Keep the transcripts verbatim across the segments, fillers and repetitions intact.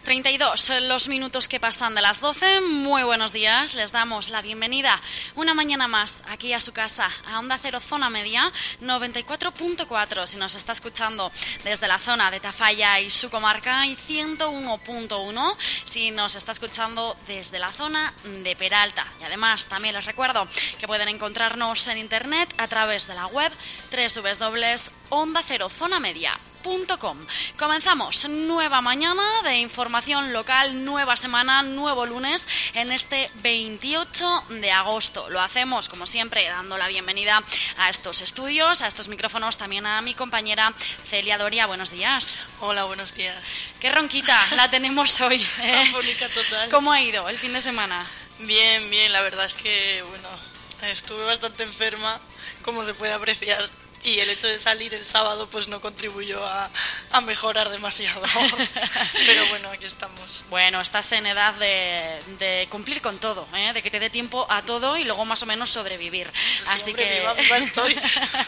treinta y dos, los minutos que pasan de las doce. Muy buenos días, les damos la bienvenida una mañana más aquí a su casa, a Onda Cero Zona Media noventa y cuatro punto cuatro, si nos está escuchando desde la zona de Tafalla y su comarca, y ciento uno punto uno si nos está escuchando desde la zona de Peralta. Y además también les recuerdo que pueden encontrarnos en internet a través de la web doble u doble u doble u punto onda cero zona media punto com. Comenzamos nueva mañana de información local, nueva semana, nuevo lunes en este veintiocho de agosto. Lo hacemos, como siempre, dando la bienvenida a estos estudios, a estos micrófonos, también a mi compañera Celia Doria. Buenos días. Hola, buenos días. Qué ronquita la tenemos hoy, ¿eh? Afónica total. ¿Cómo ha ido el fin de semana? Bien, bien, la verdad es que, bueno, estuve bastante enferma, como se puede apreciar. Y el hecho de salir el sábado pues no contribuyó a, a mejorar demasiado. Pero bueno, aquí estamos. Bueno, estás en edad de, de cumplir con todo, ¿eh? De que te dé tiempo a todo y luego más o menos sobrevivir. Pues Así siempre que viva, viva estoy.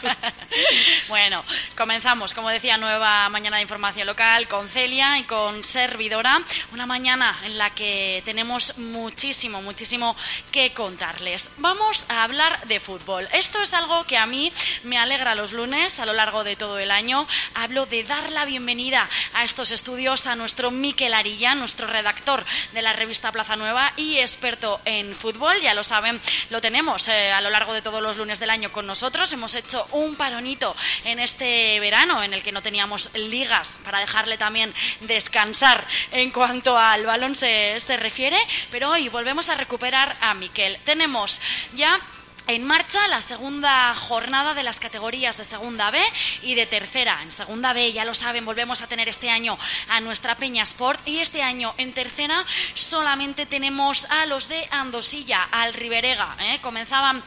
Bueno, comenzamos, como decía, nueva mañana de información local con Celia y con servidora. Una mañana en la que tenemos muchísimo, muchísimo que contarles. Vamos a hablar de fútbol. Esto es algo que a mí me alegra los lunes a lo largo de todo el año. Hablo de dar la bienvenida a estos estudios a nuestro Miquel Arilla, nuestro redactor de la revista Plaza Nueva y experto en fútbol. Ya lo saben, lo tenemos eh, a lo largo de todos los lunes del año con nosotros. Hemos hecho un paronito en este verano en el que no teníamos ligas para dejarle también descansar en cuanto al balón se, se refiere, pero hoy volvemos a recuperar a Miquel. Tenemos ya en marcha la segunda jornada de las categorías de Segunda B y de Tercera. En Segunda B, ya lo saben, volvemos a tener este año a nuestra Peña Sport, y este año en Tercera solamente tenemos a los de Andosilla, al Riberega. ¿eh? Comenzaban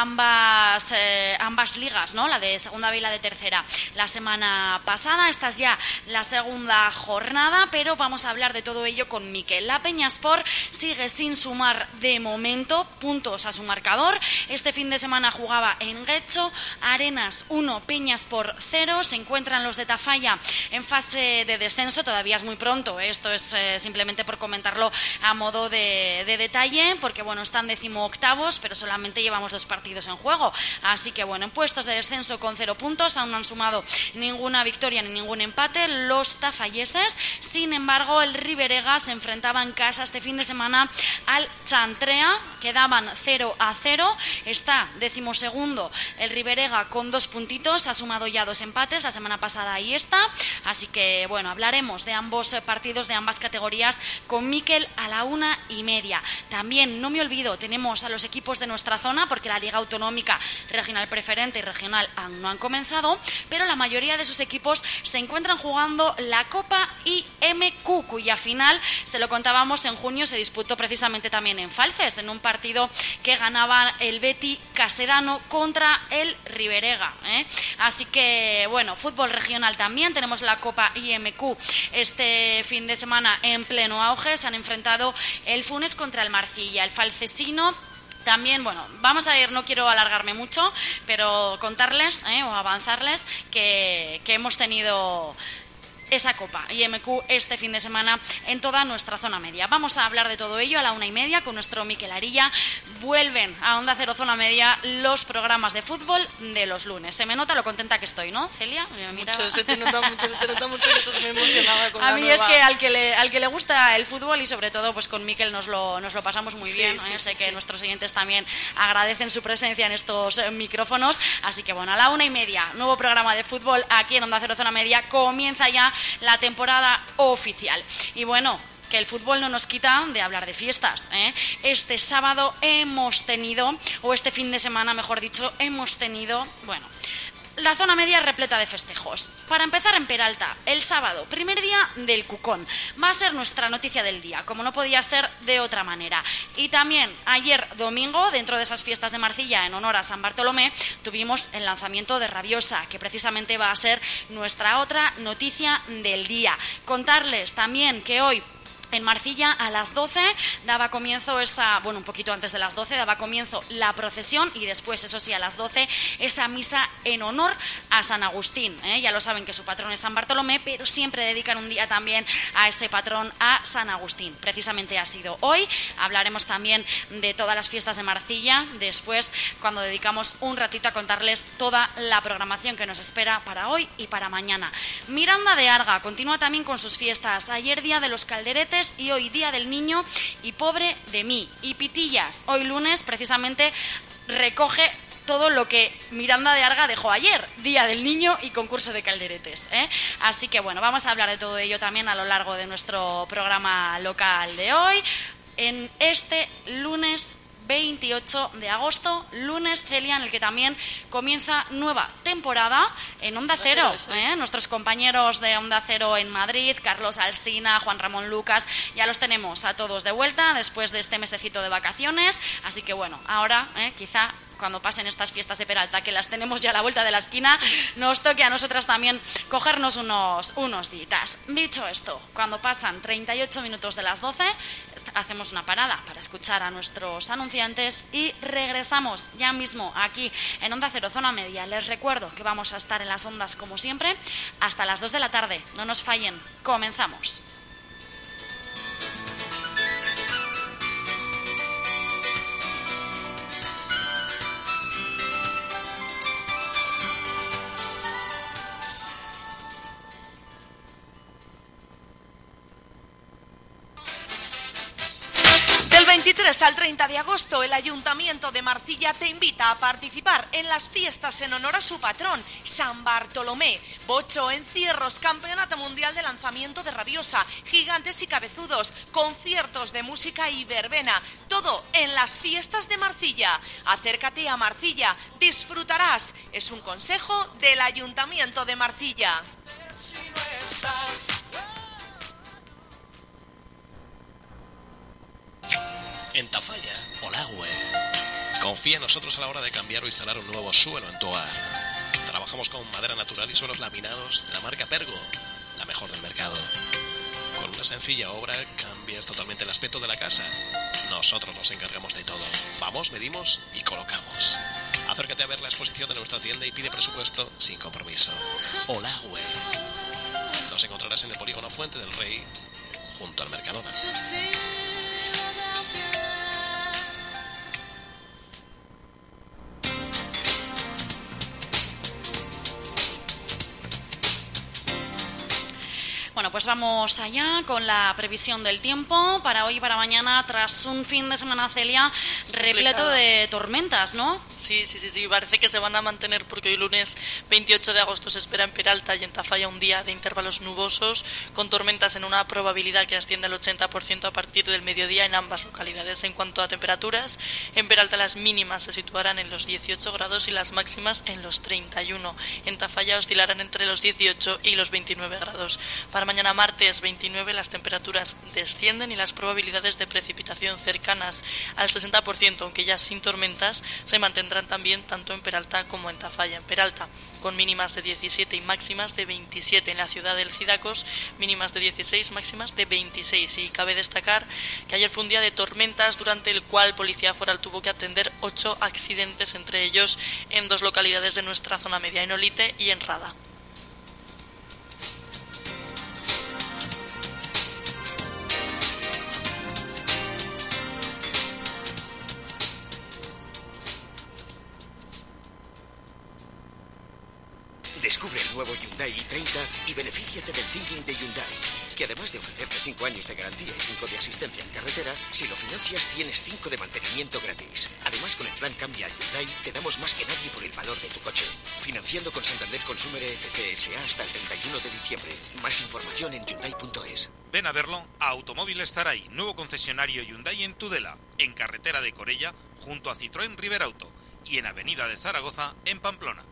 ambas, eh, ambas ligas, ¿no? La de Segunda B y la de Tercera, la semana pasada. Esta es ya la segunda jornada, pero vamos a hablar de todo ello con Miquel. La Peña Sport sigue sin sumar de momento puntos a su marcador. Este fin de semana jugaba en Guecho, Arenas uno, Peñas por cero. Se encuentran los de Tafalla en fase de descenso. Todavía es muy pronto, ¿eh? Esto es eh, simplemente por comentarlo a modo de, de detalle, porque bueno, están decimoctavos, pero solamente llevamos dos partidos en juego. Así que bueno, en puestos de descenso con cero puntos, aún no han sumado ninguna victoria ni ningún empate los tafalleses. Sin embargo, el Riberega se enfrentaba en casa este fin de semana al Chantrea, quedaban cero a cero. Está decimosegundo el Riberega con dos puntitos, ha sumado ya dos empates, la semana pasada ahí está. Así que bueno, hablaremos de ambos partidos, de ambas categorías con Miquel a la una y media. También, no me olvido, tenemos a los equipos de nuestra zona, porque la Liga Autonómica Regional Preferente y Regional aún no han comenzado, pero la mayoría de sus equipos se encuentran jugando la Copa I M Q, cuya final, se lo contábamos, en junio se disputó precisamente también en Falces, en un partido que ganaba el Betis Casedano contra el Riberega, ¿eh? Así que bueno, fútbol regional también, tenemos la Copa I M Q este fin de semana en pleno auge. Se han enfrentado el Funes contra el Marcilla, el Falcesino. También, bueno, vamos a ir, no quiero alargarme mucho, pero contarles ¿eh? o avanzarles que, que hemos tenido esa Copa I M Q este fin de semana en toda nuestra zona media. Vamos a hablar de todo ello a la una y media con nuestro Miquel Arilla. Vuelven a Onda Cero Zona Media los programas de fútbol de los lunes. Se me nota lo contenta que estoy, ¿no, Celia? Mira. Mucho, se te nota mucho, se te nota mucho que estás muy emocionada con a la mí nueva. Es que al que le al que le gusta el fútbol, y sobre todo pues con Miquel nos lo nos lo pasamos muy bien. Sí, ¿eh? sí, sé sí, que sí. nuestros oyentes también agradecen su presencia en estos eh, micrófonos. Así que bueno, a la una y media, nuevo programa de fútbol aquí en Onda Cero Zona Media. Comienza ya la temporada oficial. Y bueno, que el fútbol no nos quita de hablar de fiestas, ¿eh? Este sábado hemos tenido, o este fin de semana mejor dicho, hemos tenido, bueno, la zona media repleta de festejos. Para empezar, en Peralta, el sábado, primer día del Cucón. Va a ser nuestra noticia del día, como no podía ser de otra manera. Y también ayer domingo, dentro de esas fiestas de Marcilla en honor a San Bartolomé, tuvimos el lanzamiento de Rabiosa, que precisamente va a ser nuestra otra noticia del día. Contarles también que hoy En Marcilla a las doce daba comienzo esa, bueno, un poquito antes de las doce daba comienzo la procesión y después, eso sí, a las doce esa misa en honor a San Agustín. ¿eh? Ya lo saben que su patrón es San Bartolomé, pero siempre dedican un día también a ese patrón, a San Agustín. Precisamente ha sido hoy. Hablaremos también de todas las fiestas de Marcilla después, cuando dedicamos un ratito a contarles toda la programación que nos espera para hoy y para mañana. Miranda de Arga continúa también con sus fiestas. Ayer día de los calderetes y hoy día del niño y pobre de mí. Y Pitillas, hoy lunes precisamente recoge todo lo que Miranda de Arga dejó ayer, día del niño y concurso de calderetes. ¿eh? Así que bueno, vamos a hablar de todo ello también a lo largo de nuestro programa local de hoy, en este lunes veintiocho de agosto, lunes, Celia, en el que también comienza nueva temporada en Onda Cero. ¿eh? Nuestros compañeros de Onda Cero en Madrid, Carlos Alsina, Juan Ramón Lucas, ya los tenemos a todos de vuelta después de este mesecito de vacaciones. Así que bueno, ahora ¿eh? quizá cuando pasen estas fiestas de Peralta, que las tenemos ya a la vuelta de la esquina, nos toque a nosotras también cogernos unos, unos días. Dicho esto, cuando pasan treinta y ocho minutos de las doce, hacemos una parada para escuchar a nuestros anunciantes y regresamos ya mismo aquí en Onda Cero Zona Media. Les recuerdo que vamos a estar en las ondas como siempre hasta las dos de la tarde. No nos fallen. Comenzamos. veintitrés al treinta de agosto, el Ayuntamiento de Marcilla te invita a participar en las fiestas en honor a su patrón, San Bartolomé. Bocho, encierros, campeonato mundial de lanzamiento de rabiosa, gigantes y cabezudos, conciertos de música y verbena. Todo en las fiestas de Marcilla. Acércate a Marcilla, disfrutarás. Es un consejo del Ayuntamiento de Marcilla. Si no estás... En Tafalla, Olagüe. Confía en nosotros a la hora de cambiar o instalar un nuevo suelo en tu hogar. Trabajamos con madera natural y suelos laminados de la marca Pergo, la mejor del mercado. Con una sencilla obra cambias totalmente el aspecto de la casa. Nosotros nos encargamos de todo. Vamos, medimos y colocamos. Acércate a ver la exposición de nuestra tienda y pide presupuesto sin compromiso. Olagüe. Nos encontrarás en el polígono Fuente del Rey, junto al Mercadona. Bueno, pues vamos allá con la previsión del tiempo para hoy y para mañana, tras un fin de semana, Celia, repleto de tormentas, ¿no? Sí, sí, sí, sí, parece que se van a mantener porque hoy lunes veintiocho de agosto se espera en Peralta y en Tafalla un día de intervalos nubosos con tormentas en una probabilidad que asciende al ochenta por ciento a partir del mediodía en ambas localidades. En cuanto a temperaturas, en Peralta las mínimas se situarán en los dieciocho grados y las máximas en los treinta y uno. En Tafalla oscilarán entre los dieciocho y los veintinueve grados. Para mañana martes veintinueve las temperaturas descienden y las probabilidades de precipitación cercanas al sesenta por ciento, aunque ya sin tormentas, se mantendrán también tanto en Peralta como en Tafalla. En Peralta, con mínimas de diecisiete y máximas de veintisiete. En la ciudad del Cidacos, mínimas de dieciséis, máximas de veintiséis. Y cabe destacar que ayer fue un día de tormentas durante el cual Policía Foral tuvo que atender ocho accidentes, entre ellos en dos localidades de nuestra zona media, en Olite y en Rada. Descubre el nuevo Hyundai i treinta y benefíciate del thinking de Hyundai, que además de ofrecerte cinco años de garantía y cinco de asistencia en carretera, si lo financias tienes cinco de mantenimiento gratis. Además, con el plan Cambia a Hyundai te damos más que nadie por el valor de tu coche. Financiando con Santander Consumer F C S A hasta el treinta y uno de diciembre. Más información en Hyundai punto es. Ven a verlo a Automóvil Estaray, nuevo concesionario Hyundai en Tudela, en carretera de Corella, junto a Citroën Riberauto, y en Avenida de Zaragoza, en Pamplona.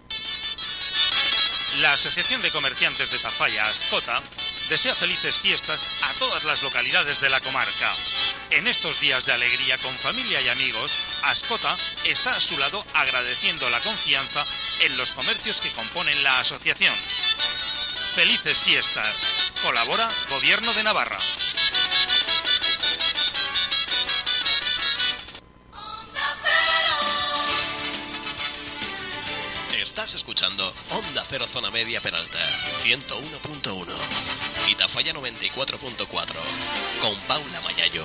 La Asociación de Comerciantes de Tafalla, Ascota, desea felices fiestas a todas las localidades de la comarca. En estos días de alegría con familia y amigos, Ascota está a su lado agradeciendo la confianza en los comercios que componen la asociación. Felices fiestas. Colabora Gobierno de Navarra. escuchando Onda Cero Zona Media Peralta, ciento uno punto uno. Y Tafalla noventa y cuatro punto cuatro. Con Paula Mayayo.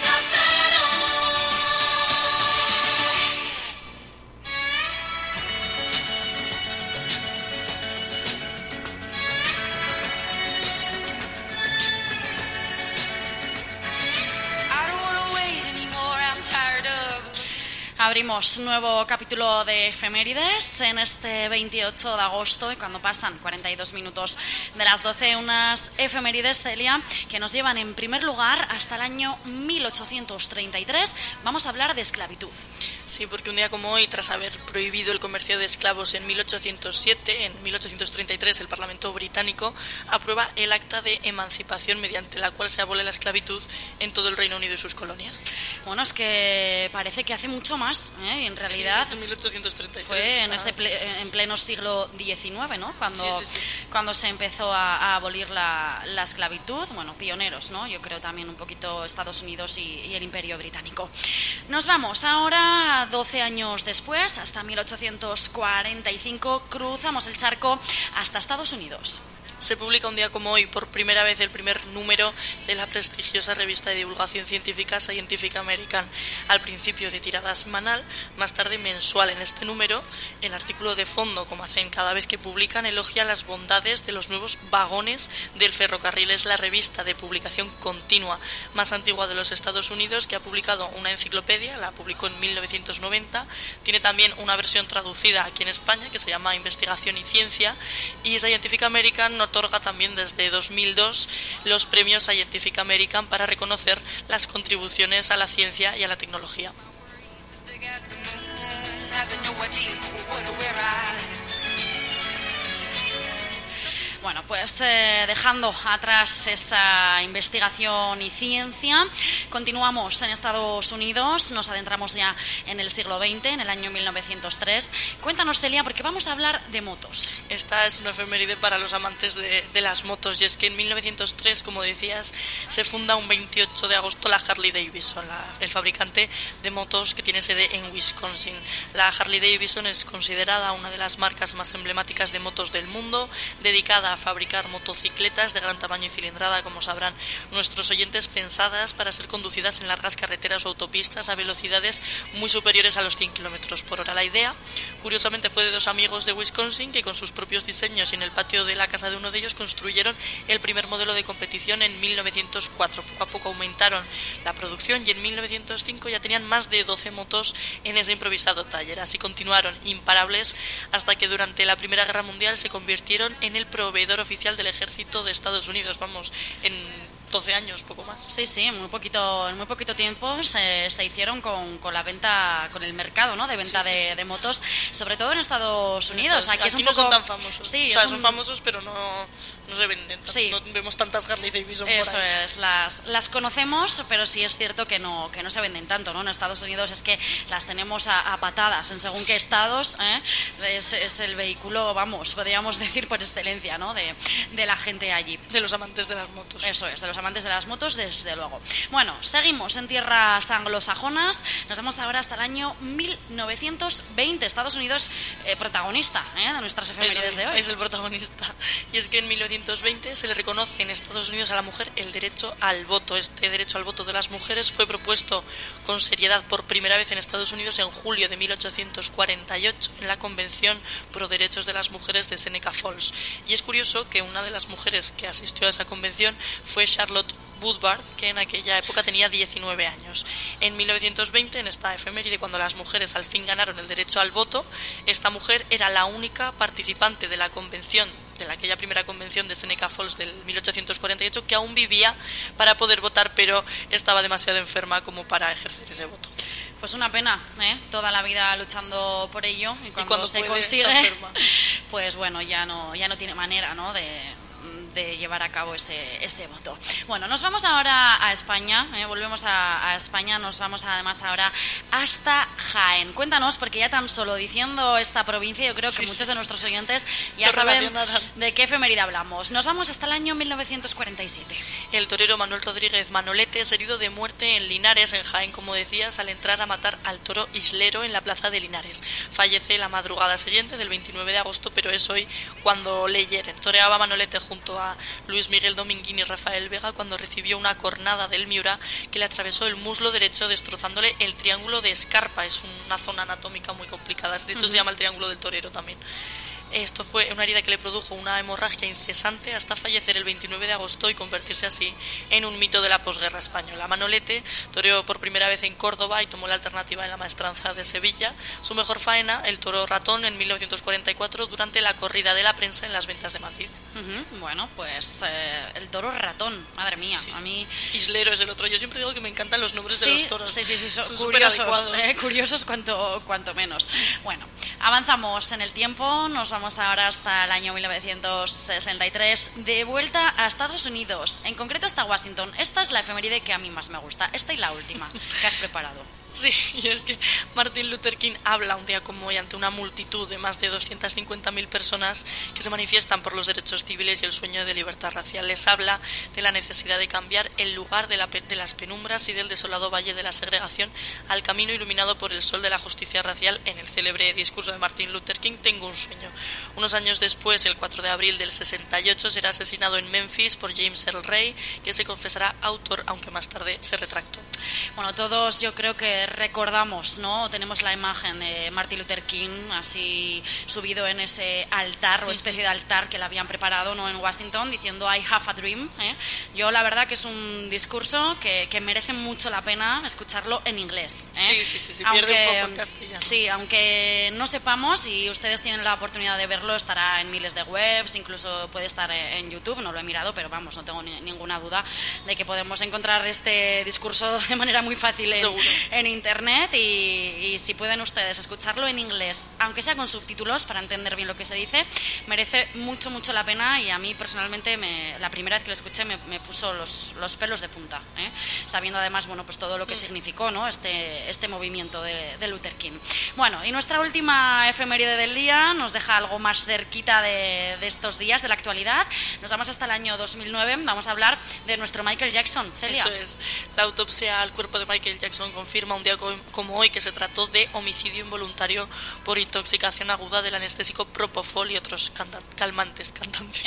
Abrimos nuevo capítulo de efemérides en este veintiocho de agosto y cuando pasan cuarenta y dos minutos de las doce, unas efemérides, Celia, que nos llevan en primer lugar hasta el año mil ochocientos treinta y tres. Vamos a hablar de esclavitud. Sí, porque un día como hoy, tras haber prohibido el comercio de esclavos en mil ochocientos siete, en mil ochocientos treinta y tres el Parlamento británico aprueba el Acta de Emancipación, mediante la cual se abole la esclavitud en todo el Reino Unido y sus colonias. Bueno, es que parece que hace mucho más, ¿eh? Y en realidad sí, en mil ochocientos treinta y tres, fue en, ah. ese ple, en pleno siglo diecinueve, ¿no? Cuando, sí, sí, sí. cuando se empezó a, a abolir la, la esclavitud. Bueno, pioneros, ¿no? Yo creo también un poquito Estados Unidos y, y el Imperio Británico. Nos vamos ahora, doce años después, hasta mil ochocientos cuarenta y cinco, cruzamos el charco hasta Estados Unidos. Se publica un día como hoy por primera vez el primer número de la prestigiosa revista de divulgación científica Scientific American, al principio de tirada semanal, más tarde mensual. En este número, el artículo de fondo, como hacen cada vez que publican, elogia las bondades de los nuevos vagones del ferrocarril. Es la revista de publicación continua más antigua de los Estados Unidos, que ha publicado una enciclopedia, la publicó en mil novecientos noventa, tiene también una versión traducida aquí en España que se llama Investigación y Ciencia, y Scientific American no otorga también desde dos mil dos los premios Scientific American para reconocer las contribuciones a la ciencia y a la tecnología. Bueno, pues eh, dejando atrás esa investigación y ciencia, continuamos en Estados Unidos, nos adentramos ya en el siglo veinte, en el año mil novecientos tres. Cuéntanos, Celia, porque vamos a hablar de motos. Esta es una efeméride para los amantes de, de las motos, y es que en mil novecientos tres, como decías, se funda un veintiocho de agosto la Harley Davidson, la, el fabricante de motos que tiene sede en Wisconsin. La Harley Davidson es considerada una de las marcas más emblemáticas de motos del mundo, dedicada a fabricar motocicletas de gran tamaño y cilindrada, como sabrán nuestros oyentes, pensadas para ser conducidas en largas carreteras o autopistas a velocidades muy superiores a los cien kilómetros por hora. La idea, curiosamente, fue de dos amigos de Wisconsin que con sus propios diseños y en el patio de la casa de uno de ellos construyeron el primer modelo de competición en mil novecientos cuatro. Poco a poco aumentaron la producción y en mil novecientos cinco ya tenían más de doce motos en ese improvisado taller. Así continuaron imparables hasta que durante la Primera Guerra Mundial se convirtieron en el proveedor oficial del ejército de Estados Unidos, vamos, en doce años, poco más. Sí, sí, muy poquito, en muy poquito tiempo se, se hicieron con, con la venta, con el mercado, ¿no? De venta sí, sí, de, sí. de motos, sobre todo en Estados Unidos. En Estados, aquí aquí es un no poco... son tan famosos. Sí, o sea, un... son famosos, pero no, no se venden. Sí. No vemos tantas Harley Davidson por ahí. Eso es, las, las conocemos, pero sí es cierto que no, que no se venden tanto, ¿no? En Estados Unidos es que las tenemos a, a patadas en según qué estados, ¿eh? es, es el vehículo, vamos, podríamos decir por excelencia, ¿no? De, de la gente allí. De los amantes de las motos. Eso es, de los amantes de las motos, desde luego. Bueno, seguimos en tierras anglosajonas, nos vamos ahora hasta el año mil novecientos veinte, Estados Unidos eh, protagonista ¿eh? de nuestras efemérides de hoy. Es el protagonista. Y es que en mil novecientos veinte se le reconoce en Estados Unidos a la mujer el derecho al voto. Este derecho al voto de las mujeres fue propuesto con seriedad por primera vez en Estados Unidos en julio de mil ochocientos cuarenta y ocho en la Convención Pro Derechos de las Mujeres de Seneca Falls. Y es curioso que una de las mujeres que asistió a esa convención fue Charlotte Woodward, que en aquella época tenía diecinueve años. En mil novecientos veinte, en esta efeméride, cuando las mujeres al fin ganaron el derecho al voto, esta mujer era la única participante de la convención, de la, aquella primera convención de Seneca Falls del mil ochocientos cuarenta y ocho, que aún vivía para poder votar, pero estaba demasiado enferma como para ejercer ese voto. Pues una pena, ¿eh? Toda la vida luchando por ello y cuando, y cuando se puede, consigue, pues bueno, ya no, ya no tiene manera, ¿no? de de llevar a cabo ese, ese voto. Bueno, nos vamos ahora a España, ¿eh? volvemos a, a España, nos vamos además ahora hasta Jaén. Cuéntanos, porque ya tan solo diciendo esta provincia, yo creo que sí, muchos sí, de nuestros oyentes ya Lo saben de qué efeméride hablamos. Nos vamos hasta el año mil novecientos cuarenta y siete. El torero Manuel Rodríguez Manolete es herido de muerte en Linares, en Jaén, como decías, al entrar a matar al toro Islero en la plaza de Linares. Fallece la madrugada siguiente del veintinueve de agosto, pero es hoy cuando le hieren. Toreaba Manolete junto a Luis Miguel Dominguín y Rafael Vega cuando recibió una cornada del Miura que le atravesó el muslo derecho, destrozándole el triángulo de escarpa. Es una zona anatómica muy complicada, de hecho uh-huh. se llama el triángulo del torero también. Esto fue una herida que le produjo una hemorragia incesante hasta fallecer el veintinueve de agosto y convertirse así en un mito de la posguerra española. Manolete toreó por primera vez en Córdoba y tomó la alternativa en la maestranza de Sevilla. Su mejor faena, el toro ratón, en mil novecientos cuarenta y cuatro, durante la corrida de la prensa en las ventas de Madrid. Uh-huh. Bueno, pues eh, el toro ratón, madre mía, sí. a mí... Islero es el otro. Yo siempre digo que me encantan los nombres sí, de los toros. Sí, sí, sí, son, son curiosos, eh, curiosos cuanto, cuanto menos. Bueno, avanzamos en el tiempo, nos vamos Vamos ahora hasta el año mil novecientos sesenta y tres, de vuelta a Estados Unidos, en concreto hasta Washington. Esta es la efeméride que a mí más me gusta, esta y la última que has preparado. Sí, y es que Martin Luther King habla un día como hoy ante una multitud de más de doscientas cincuenta mil personas que se manifiestan por los derechos civiles y el sueño de libertad racial. Les habla de la necesidad de cambiar el lugar de, la, de las penumbras y del desolado valle de la segregación al camino iluminado por el sol de la justicia racial en el célebre discurso de Martin Luther King, Tengo un sueño. Unos años después, el cuatro de abril del sesenta y ocho, será asesinado en Memphis por James Earl Ray, que se confesará autor, aunque más tarde se retractó. Bueno, todos yo creo que recordamos, ¿no? Tenemos la imagen de Martin Luther King así subido en ese altar o especie de altar que le habían preparado, ¿no?, en Washington, diciendo I have a dream, ¿eh? Yo la verdad que es un discurso que, que merece mucho la pena escucharlo en inglés, ¿eh? Sí, sí, sí, sí aunque, pierde un poco en castellano. Sí, aunque no sepamos, y ustedes tienen la oportunidad de verlo, estará en miles de webs, incluso puede estar en YouTube, no lo he mirado, pero vamos, no tengo ni, ninguna duda de que podemos encontrar este discurso de manera muy fácil en, en internet y, y si pueden ustedes escucharlo en inglés, aunque sea con subtítulos para entender bien lo que se dice, merece mucho, mucho la pena y a mí personalmente me, la primera vez que lo escuché me, me puso los, los pelos de punta, ¿eh? Sabiendo además, bueno, pues todo lo que significó, ¿no?, este, este movimiento de, de Luther King. Bueno, y nuestra última efeméride del día nos deja algo más cerquita de, de estos días, de la actualidad. Nos vamos hasta el año dos mil nueve, vamos a hablar de nuestro Michael Jackson. Celia. Eso es. La autopsia al cuerpo de Michael Jackson confirma un día como hoy que se trató de homicidio involuntario por intoxicación aguda del anestésico Propofol y otros canta- calmantes cantantes.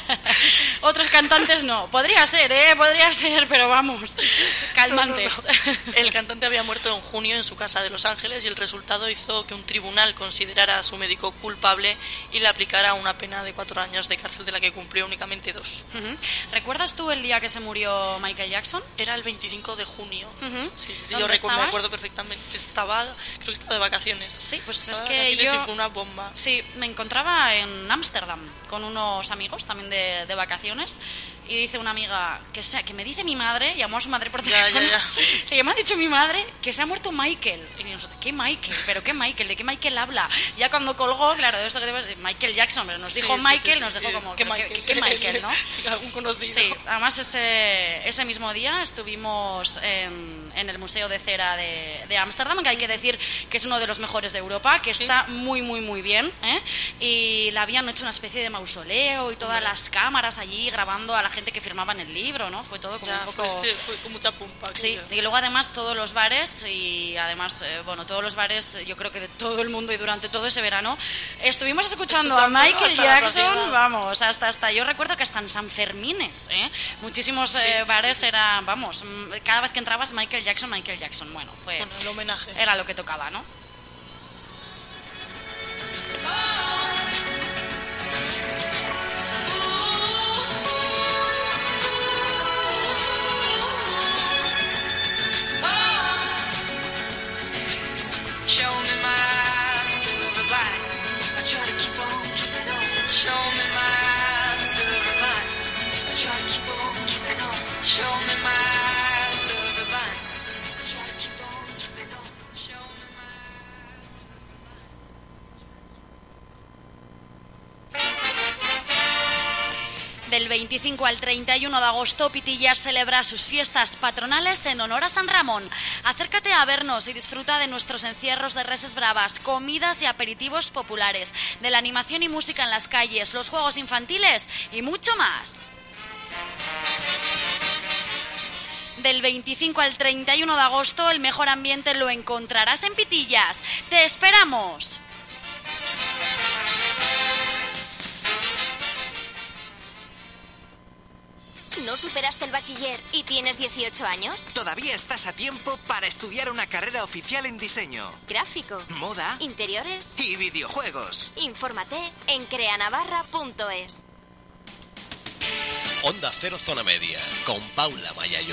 Otros cantantes no. Podría ser, ¿eh? Podría ser, pero vamos. Calmantes. No, no, no. El cantante había muerto en junio en su casa de Los Ángeles y el resultado hizo que un tribunal considerara a su médico culpable y le aplicara una pena de cuatro años de cárcel, de la que cumplió únicamente dos. Uh-huh. ¿Recuerdas tú el día que se murió Michael Jackson? Era el veinticinco de junio. Uh-huh. Sí, sí, sí, yo recuerdo, me acuerdo perfectamente. Estaba, creo que estaba de vacaciones. Sí, pues estaba es que yo... y fue una bomba. Sí, me encontraba en Ámsterdam con unos amigos también de, de vacaciones. Y dice una amiga que, sea, que me dice mi madre, llamó a su madre por teléfono, ya, ya, ya. que me ha dicho mi madre que se ha muerto Michael. Y nosotros, ¿qué Michael? ¿Pero qué Michael? ¿De qué Michael habla? Ya cuando colgó, claro, de eso que debe Michael Jackson, pero nos dijo sí, Michael, sí, sí, nos sí, dijo sí. como, ¿qué, ¿qué, Michael? ¿qué, qué Michael, no? Algún conocido. Sí, además ese, ese mismo día estuvimos en, en el Museo de Cera de Ámsterdam, que hay que decir que es uno de los mejores de Europa, que sí. está muy, muy, muy bien, ¿eh? Y le habían hecho una especie de mausoleo y todas Hombre. las cámaras allí grabando a la gente que firmaba en el libro, ¿no? Fue todo como ya, un poco... Fue, fue con mucha pompa. Sí, y luego además todos los bares y además, eh, bueno, todos los bares, yo creo que de todo el mundo y durante todo ese verano estuvimos escuchando, escuchando a Michael Jackson, vamos, hasta, hasta, yo recuerdo que hasta en San Fermines, ¿eh? Muchísimos sí, eh, bares sí, sí. eran, vamos, cada vez que entrabas Michael Jackson, Michael Jackson, bueno, fue... Bueno, el homenaje. Era lo que tocaba, ¿no? Show me my silver line. I try to keep on keeping on. Show me my silver line. I try to keep on keeping on. Show me my silver line. I try to keep on keeping on. Show me my silver line. Del veinticinco al treinta y uno de agosto, Pitillas celebra sus fiestas patronales en honor a San Ramón. Acércate a vernos y disfruta de nuestros encierros de reses bravas, comidas y aperitivos populares, de la animación y música en las calles, los juegos infantiles y mucho más. Del veinticinco al treinta y uno de agosto, el mejor ambiente lo encontrarás en Pitillas. ¡Te esperamos! ¿No superaste el bachiller y tienes dieciocho años? Todavía estás a tiempo para estudiar una carrera oficial en diseño, Gráfico, moda, interiores y videojuegos. Infórmate en creanavarra punto es. Onda Cero Zona Media, con Paula Mayayo.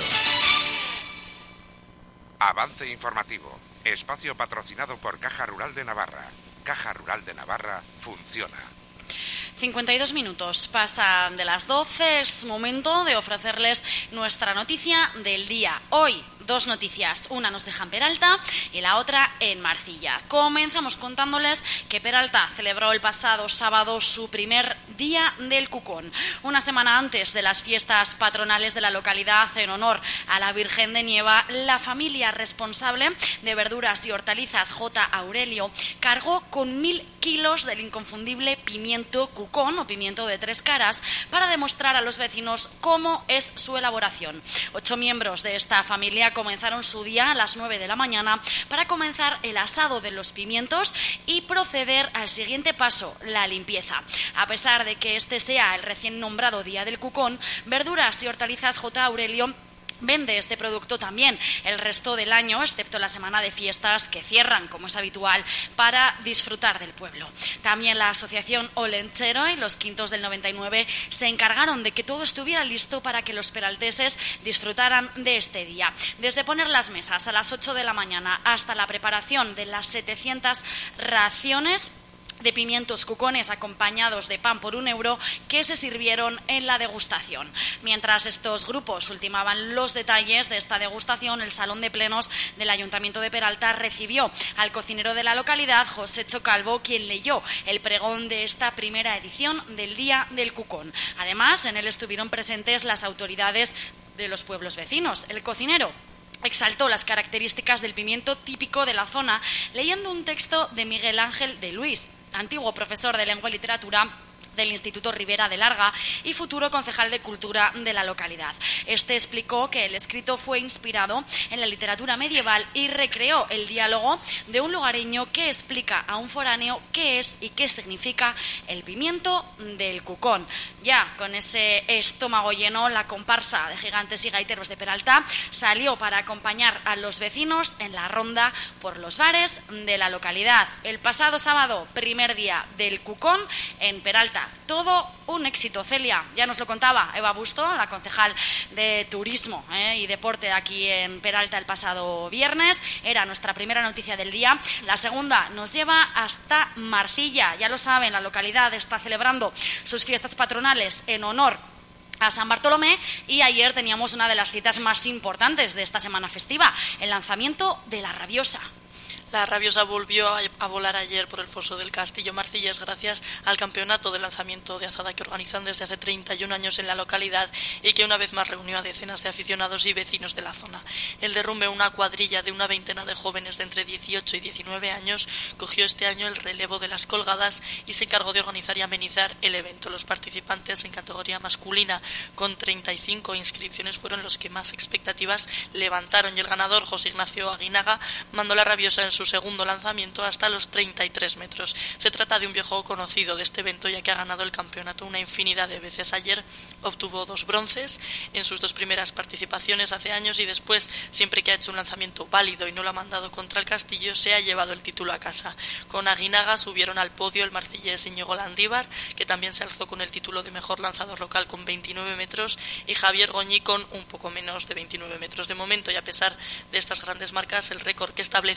Avance informativo. Espacio patrocinado por Caja Rural de Navarra. Caja Rural de Navarra funciona. cincuenta y dos minutos pasan de las doce, es momento de ofrecerles nuestra noticia del día. Hoy, dos noticias, una nos deja en Peralta y la otra en Marcilla. Comenzamos contándoles que Peralta celebró el pasado sábado su primer Día del Cucón. Una semana antes de las fiestas patronales de la localidad, en honor a la Virgen de Nieva, la familia responsable de verduras y hortalizas, J. Aurelio, cargó con mil kilos del inconfundible pimiento cucón o pimiento de tres caras para demostrar a los vecinos cómo es su elaboración. Ocho miembros de esta familia comenzaron su día a las nueve de la mañana para comenzar el asado de los pimientos y proceder al siguiente paso, la limpieza. A pesar de que este sea el recién nombrado Día del Cucón, Verduras y Hortalizas J. Aurelio vende este producto también el resto del año, excepto la semana de fiestas que cierran, como es habitual, para disfrutar del pueblo. También la asociación Olenchero y los Quintos del noventa y nueve se encargaron de que todo estuviera listo para que los peralteses disfrutaran de este día. Desde poner las mesas a las ocho de la mañana hasta la preparación de las setecientas raciones de pimientos cucones acompañados de pan por un euro que se sirvieron en la degustación. Mientras estos grupos ultimaban los detalles de esta degustación, el Salón de Plenos del Ayuntamiento de Peralta recibió al cocinero de la localidad, José Chocalvo, quien leyó el pregón de esta primera edición del Día del Cucón. Además, en él estuvieron presentes las autoridades de los pueblos vecinos. El cocinero exaltó las características del pimiento típico de la zona, leyendo un texto de Miguel Ángel de Luis, antiguo profesor de Lengua y Literatura del Instituto Ribera de Larga y futuro concejal de Cultura de la localidad. Este explicó que el escrito fue inspirado en la literatura medieval y recreó el diálogo de un lugareño que explica a un foráneo qué es y qué significa el pimiento del cucón. Ya con ese estómago lleno, la comparsa de gigantes y gaiteros de Peralta salió para acompañar a los vecinos en la ronda por los bares de la localidad. El pasado sábado, primer día del cucón en Peralta. Todo un éxito, Celia. Ya nos lo contaba Eva Busto, la concejal de Turismo eh, y Deporte aquí en Peralta el pasado viernes. Era nuestra primera noticia del día. La segunda nos lleva hasta Marcilla. Ya lo saben, la localidad está celebrando sus fiestas patronales en honor a San Bartolomé y ayer teníamos una de las citas más importantes de esta semana festiva, el lanzamiento de la Rabiosa. La Rabiosa volvió a volar ayer por el foso del Castillo Marcillas gracias al campeonato de lanzamiento de azada que organizan desde hace treinta y un años en la localidad y que una vez más reunió a decenas de aficionados y vecinos de la zona. El derrumbe, una cuadrilla de una veintena de jóvenes de entre dieciocho y diecinueve años, cogió este año el relevo de las colgadas y se encargó de organizar y amenizar el evento. Los participantes en categoría masculina con treinta y cinco inscripciones fueron los que más expectativas levantaron y el ganador, José Ignacio Aguinaga, mandó la Rabiosa en su segundo lanzamiento hasta los treinta y tres metros. Se trata de un viejo conocido de este evento ya que ha ganado el campeonato una infinidad de veces. Ayer obtuvo dos bronces en sus dos primeras participaciones hace años y después, siempre que ha hecho un lanzamiento válido y no lo ha mandado contra el Castillo, se ha llevado el título a casa. Con Aguinaga subieron al podio el marcillés Íñigo Landívar, que también se alzó con el título de mejor lanzador local con veintinueve metros, y Javier Goñi con un poco menos de veintinueve metros. De momento, y a pesar de estas grandes marcas, el récord que estableció hace años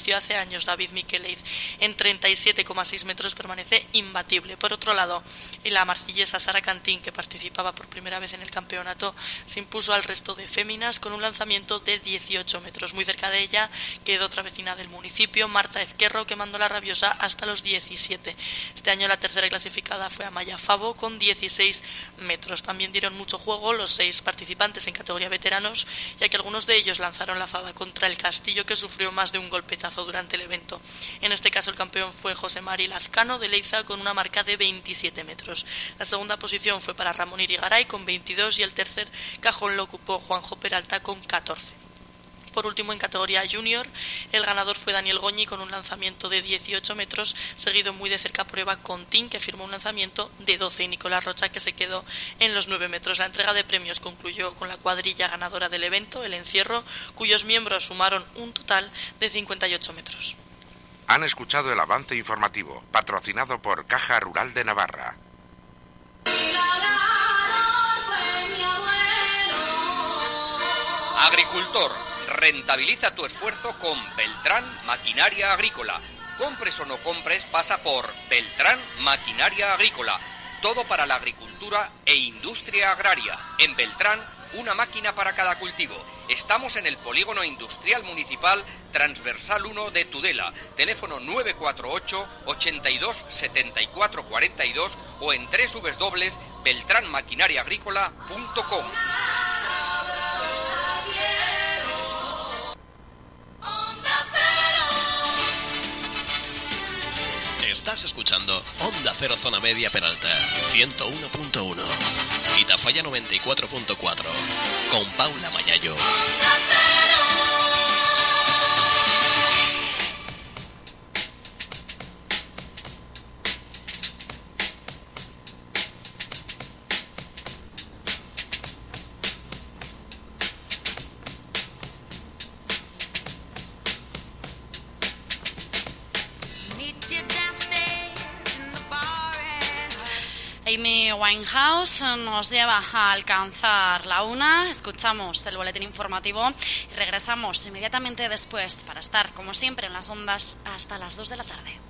años David Miquelez en treinta y siete coma seis metros permanece imbatible. Por otro lado, la marsellesa Sara Cantín, que participaba por primera vez en el campeonato, se impuso al resto de féminas con un lanzamiento de dieciocho metros. Muy cerca de ella quedó otra vecina del municipio, Marta Ezquerro, que mandó la rabiosa hasta los diecisiete. Este año la tercera clasificada fue Amaya Favo con dieciséis metros. También dieron mucho juego los seis participantes en categoría veteranos, ya que algunos de ellos lanzaron lazada contra el Castillo, que sufrió más de un golpetazo durante el evento. En este caso el campeón fue José Mari Lazcano de Leiza con una marca de veintisiete metros. La segunda posición fue para Ramón Irigaray con veintidós y el tercer cajón lo ocupó Juanjo Peralta con catorce. Por último, en categoría junior, el ganador fue Daniel Goñi con un lanzamiento de dieciocho metros, seguido muy de cerca por Eva Contín, que firmó un lanzamiento de doce, y Nicolás Rocha, que se quedó en los nueve metros. La entrega de premios concluyó con la cuadrilla ganadora del evento, el Encierro, cuyos miembros sumaron un total de cincuenta y ocho metros. Han escuchado el avance informativo, patrocinado por Caja Rural de Navarra. Agricultor, rentabiliza tu esfuerzo con Beltrán Maquinaria Agrícola. Compres o no compres, pasa por Beltrán Maquinaria Agrícola. Todo para la agricultura e industria agraria. En Beltrán, una máquina para cada cultivo. Estamos en el Polígono Industrial Municipal Transversal uno de Tudela. Teléfono nueve cuatro ocho, ochenta y dos, setenta y cuatro cuarenta y dos o en doble u doble u doble u punto beltrán maquinaria agrícola punto com. Estás escuchando Onda Cero Zona Media Peralta, ciento uno punto uno y Tafalla noventa y cuatro punto cuatro, con Paula Mayayo. Amy Winehouse nos lleva a alcanzar la una, escuchamos el boletín informativo y regresamos inmediatamente después para estar, como siempre, en las ondas hasta las dos de la tarde.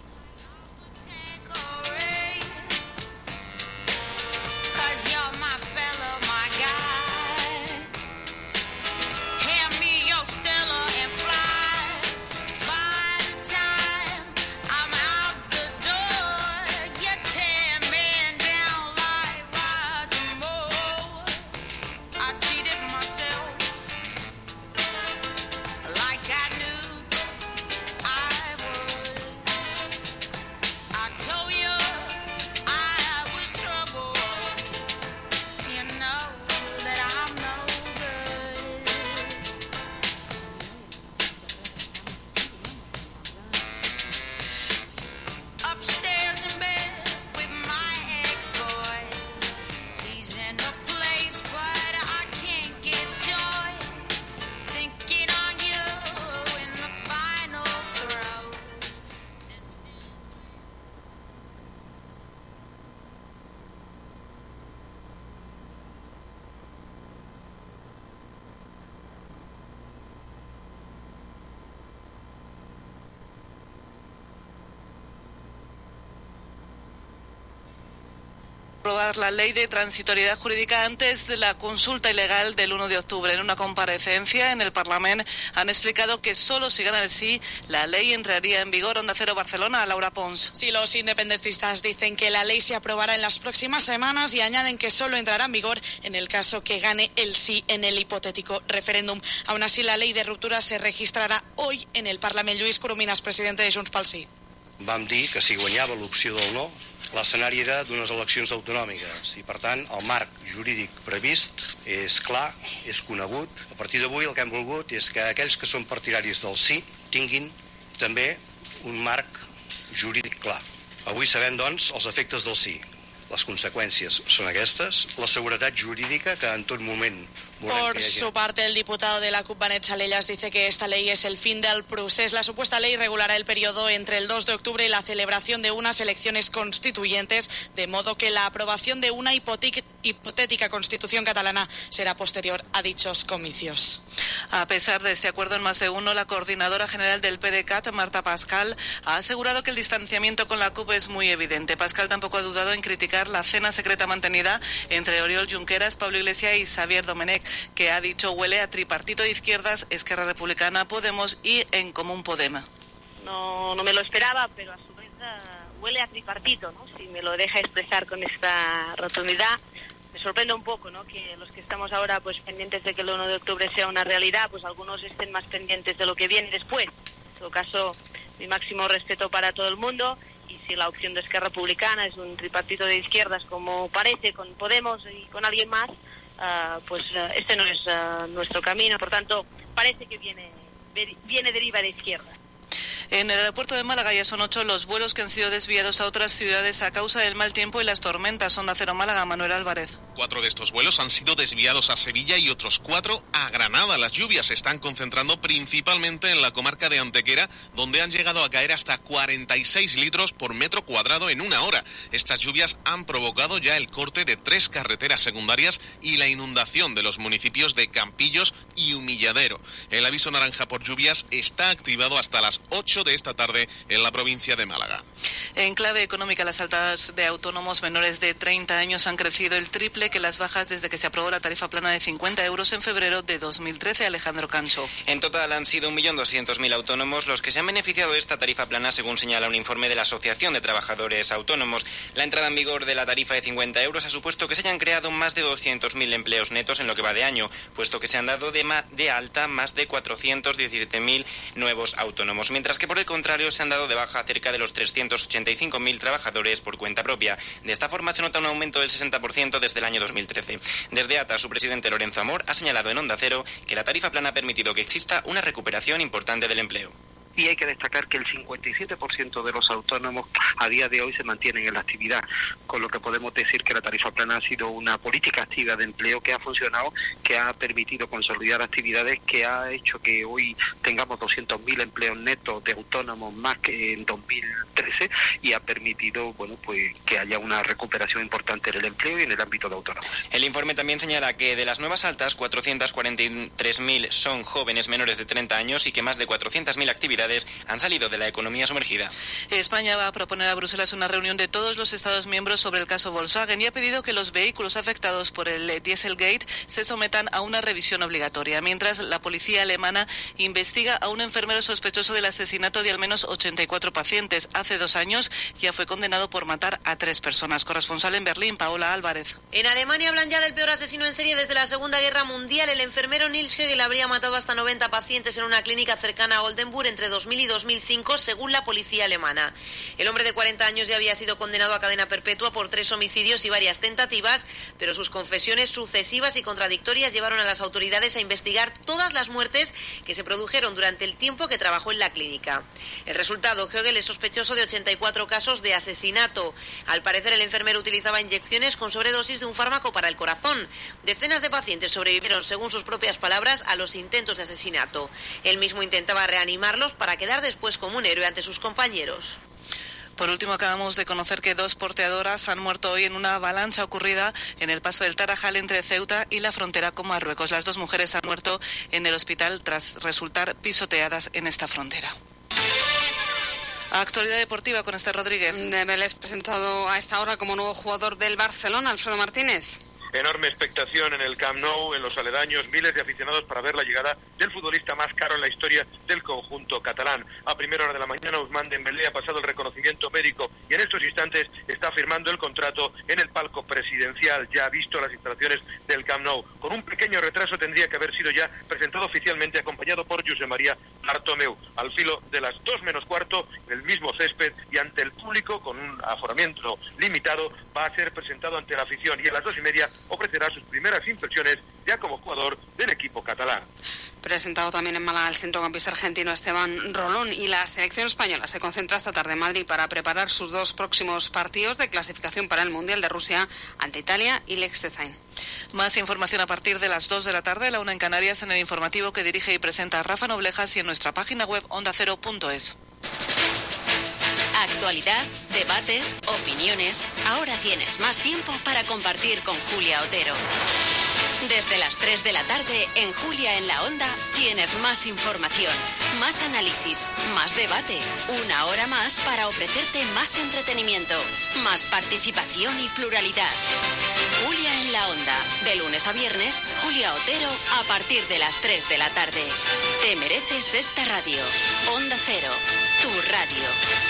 Aprobar la ley de transitoriedad jurídica antes de la consulta ilegal del uno de octubre. En una comparecencia en el Parlamento han explicado que solo si gana el sí, la ley entraría en vigor. Onda Cero Barcelona, Laura Pons. Sí, los independentistas dicen que la ley se aprobará en las próximas semanas y añaden que solo entrará en vigor en el caso que gane el sí en el hipotético referéndum. Aún así, la ley de ruptura se registrará hoy en el Parlamento. Lluís Corominas, presidente de Junts pel Sí. Vam dir que si guanyava l'opció del no, l'escenari era d'unes eleccions autonòmiques i, per tant, el marc jurídic previst és clar, és conegut. A partir d'avui el que hem volgut és que aquells que són partidaris del sí tinguin també un marc jurídic clar. Avui sabem, doncs, els efectes del sí. Les conseqüències són aquestes, la seguretat jurídica que en tot moment Por su parte, el diputado de la CUP, Benet Salellas, dice que esta ley es el fin del procés. La supuesta ley regulará el periodo entre el dos de octubre y la celebración de unas elecciones constituyentes, de modo que la aprobación de una hipotética constitución catalana será posterior a dichos comicios. A pesar de este acuerdo en más de uno, la coordinadora general del P D C A T, Marta Pascal, ha asegurado que el distanciamiento con la CUP es muy evidente. Pascal tampoco ha dudado en criticar la cena secreta mantenida entre Oriol Junqueras, Pablo Iglesias y Xavier Domènech, que ha dicho huele a tripartito de izquierdas, Esquerra Republicana, Podemos y En Común Podem. No, no me lo esperaba, pero a su vez uh, huele a tripartito, ¿no? Si me lo deja expresar con esta rotundidad. Me sorprende un poco, ¿no?, que los que estamos ahora pues pendientes de que el uno de octubre sea una realidad, pues algunos estén más pendientes de lo que viene después. En todo caso, mi máximo respeto para todo el mundo, y si la opción de Esquerra Republicana es un tripartito de izquierdas, como parece, con Podemos y con alguien más, Uh, pues uh, este no es uh, nuestro camino, por tanto parece que viene viene deriva de izquierda. En el aeropuerto de Málaga ya son ocho los vuelos que han sido desviados a otras ciudades a causa del mal tiempo y las tormentas. Onda Cero Málaga, Manuel Álvarez. Cuatro de estos vuelos han sido desviados a Sevilla y otros cuatro a Granada. Las lluvias se están concentrando principalmente en la comarca de Antequera, donde han llegado a caer hasta cuarenta y seis litros por metro cuadrado en una hora. Estas lluvias han provocado ya el corte de tres carreteras secundarias y la inundación de los municipios de Campillos y Humilladero. El aviso naranja por lluvias está activado hasta las ocho de esta tarde en la provincia de Málaga. En clave económica, las altas de autónomos menores de treinta años han crecido el triple que las bajas desde que se aprobó la tarifa plana de cincuenta euros en febrero de dos mil trece. Alejandro Cancho. En total han sido un millón doscientos mil autónomos los que se han beneficiado de esta tarifa plana, según señala un informe de la Asociación de Trabajadores Autónomos. La entrada en vigor de la tarifa de cincuenta euros ha supuesto que se hayan creado más de doscientos mil empleos netos en lo que va de año, puesto que se han dado de, ma- de alta más de cuatrocientos diecisiete mil nuevos autónomos, mientras que por el contrario se han dado de baja cerca de los trescientos ochenta y cinco mil trabajadores por cuenta propia. De esta forma se nota un aumento del sesenta por ciento desde el año dos mil trece. Desde A T A, su presidente Lorenzo Amor ha señalado en Onda Cero que la tarifa plana ha permitido que exista una recuperación importante del empleo. Y hay que destacar que el cincuenta y siete por ciento de los autónomos a día de hoy se mantienen en la actividad, con lo que podemos decir que la tarifa plana ha sido una política activa de empleo que ha funcionado, que ha permitido consolidar actividades, que ha hecho que hoy tengamos doscientos mil empleos netos de autónomos más que en dos mil trece, y ha permitido, bueno, pues que haya una recuperación importante en el empleo y en el ámbito de autónomos. El informe también señala que de las nuevas altas, cuatrocientos cuarenta y tres mil son jóvenes menores de treinta años y que más de cuatrocientas mil actividades han salido de la economía sumergida. España va a proponer a Bruselas una reunión de todos los Estados miembros sobre el caso Volkswagen y ha pedido que los vehículos afectados por el Dieselgate se sometan a una revisión obligatoria, mientras la policía alemana investiga a un enfermero sospechoso del asesinato de al menos ochenta y cuatro pacientes. Hace dos años ya fue condenado por matar a tres personas. Corresponsal en Berlín, Paola Álvarez. En Alemania hablan ya del peor asesino en serie desde la Segunda Guerra Mundial. El enfermero Nils Hegel habría matado hasta noventa pacientes en una clínica cercana a Oldenburg entre dos mil y dos mil cinco, según la policía alemana. El hombre de cuarenta años ya había sido condenado a cadena perpetua por tres homicidios y varias tentativas, pero sus confesiones sucesivas y contradictorias llevaron a las autoridades a investigar todas las muertes que se produjeron durante el tiempo que trabajó en la clínica. El resultado: Hegel es sospechoso de ochenta y cuatro casos de asesinato. Al parecer, el enfermero utilizaba inyecciones con sobredosis de un fármaco para el corazón. Decenas de pacientes sobrevivieron, según sus propias palabras, a los intentos de asesinato. Él mismo intentaba reanimarlos para quedar después como un héroe ante sus compañeros. Por último, acabamos de conocer que dos porteadoras han muerto hoy en una avalancha ocurrida en el paso del Tarajal entre Ceuta y la frontera con Marruecos. Las dos mujeres han muerto en el hospital tras resultar pisoteadas en esta frontera. Actualidad deportiva con Esther Rodríguez. Dembélé es presentado a esta hora como nuevo jugador del Barcelona. Alfredo Martínez. Enorme expectación en el Camp Nou, en los aledaños, miles de aficionados para ver la llegada del futbolista más caro en la historia del conjunto catalán. A primera hora de la mañana, Ousmane Dembélé ha pasado el reconocimiento médico y en estos instantes está firmando el contrato en el palco presidencial. Ya ha visto las instalaciones del Camp Nou. Con un pequeño retraso tendría que haber sido ya presentado oficialmente, acompañado por Josep María Bartomeu. Al filo de las dos menos cuarto, en el mismo césped y ante el público, con un aforamiento limitado, va a ser presentado ante la afición y a las dos y media ofrecerá sus primeras impresiones ya como jugador del equipo catalán. presentado también en Málaga el centrocampista argentino Esteban Rolón. Y la selección española se concentra esta tarde en Madrid para preparar sus dos próximos partidos de clasificación para el Mundial de Rusia ante Italia y Liechtenstein. Más información a partir de las dos de la tarde, la una en Canarias, en el informativo que dirige y presenta Rafa Noblejas y en nuestra página web onda cero punto es. Actualidad, debates, opiniones. Ahora tienes más tiempo para compartir con Julia Otero. Desde las tres de la tarde, en Julia en la Onda, tienes más información, más análisis, más debate, una hora más para ofrecerte más entretenimiento, más participación y pluralidad. Julia en la Onda, de lunes a viernes, Julia Otero, a partir de las tres de la tarde. Te mereces esta radio. Onda Cero, tu radio.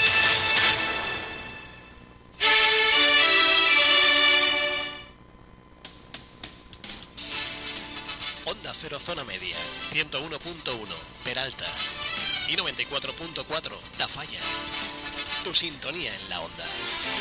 Onda Cero Zona Media, ciento uno punto uno, Peralta, y noventa y cuatro punto cuatro, Tafalla. Tu sintonía en la onda.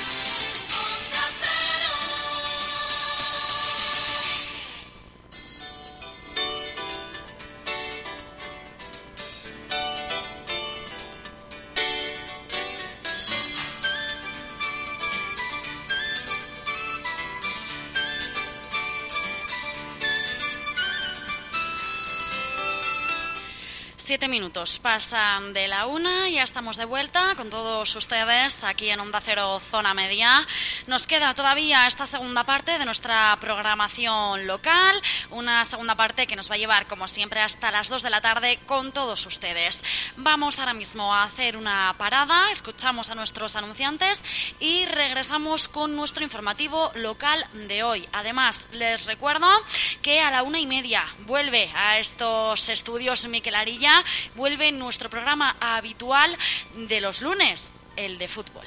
Siete minutos pasan de la una, ya estamos de vuelta con todos ustedes aquí en Onda Cero Zona Media. Nos queda todavía esta segunda parte de nuestra programación local, una segunda parte que nos va a llevar, como siempre, hasta las dos de la tarde con todos ustedes. Vamos ahora mismo a hacer una parada, escuchamos a nuestros anunciantes y regresamos con nuestro informativo local de hoy. Además, les recuerdo que a la una y media vuelve a estos estudios Miquel Arilla, vuelve nuestro programa habitual de los lunes, el de fútbol.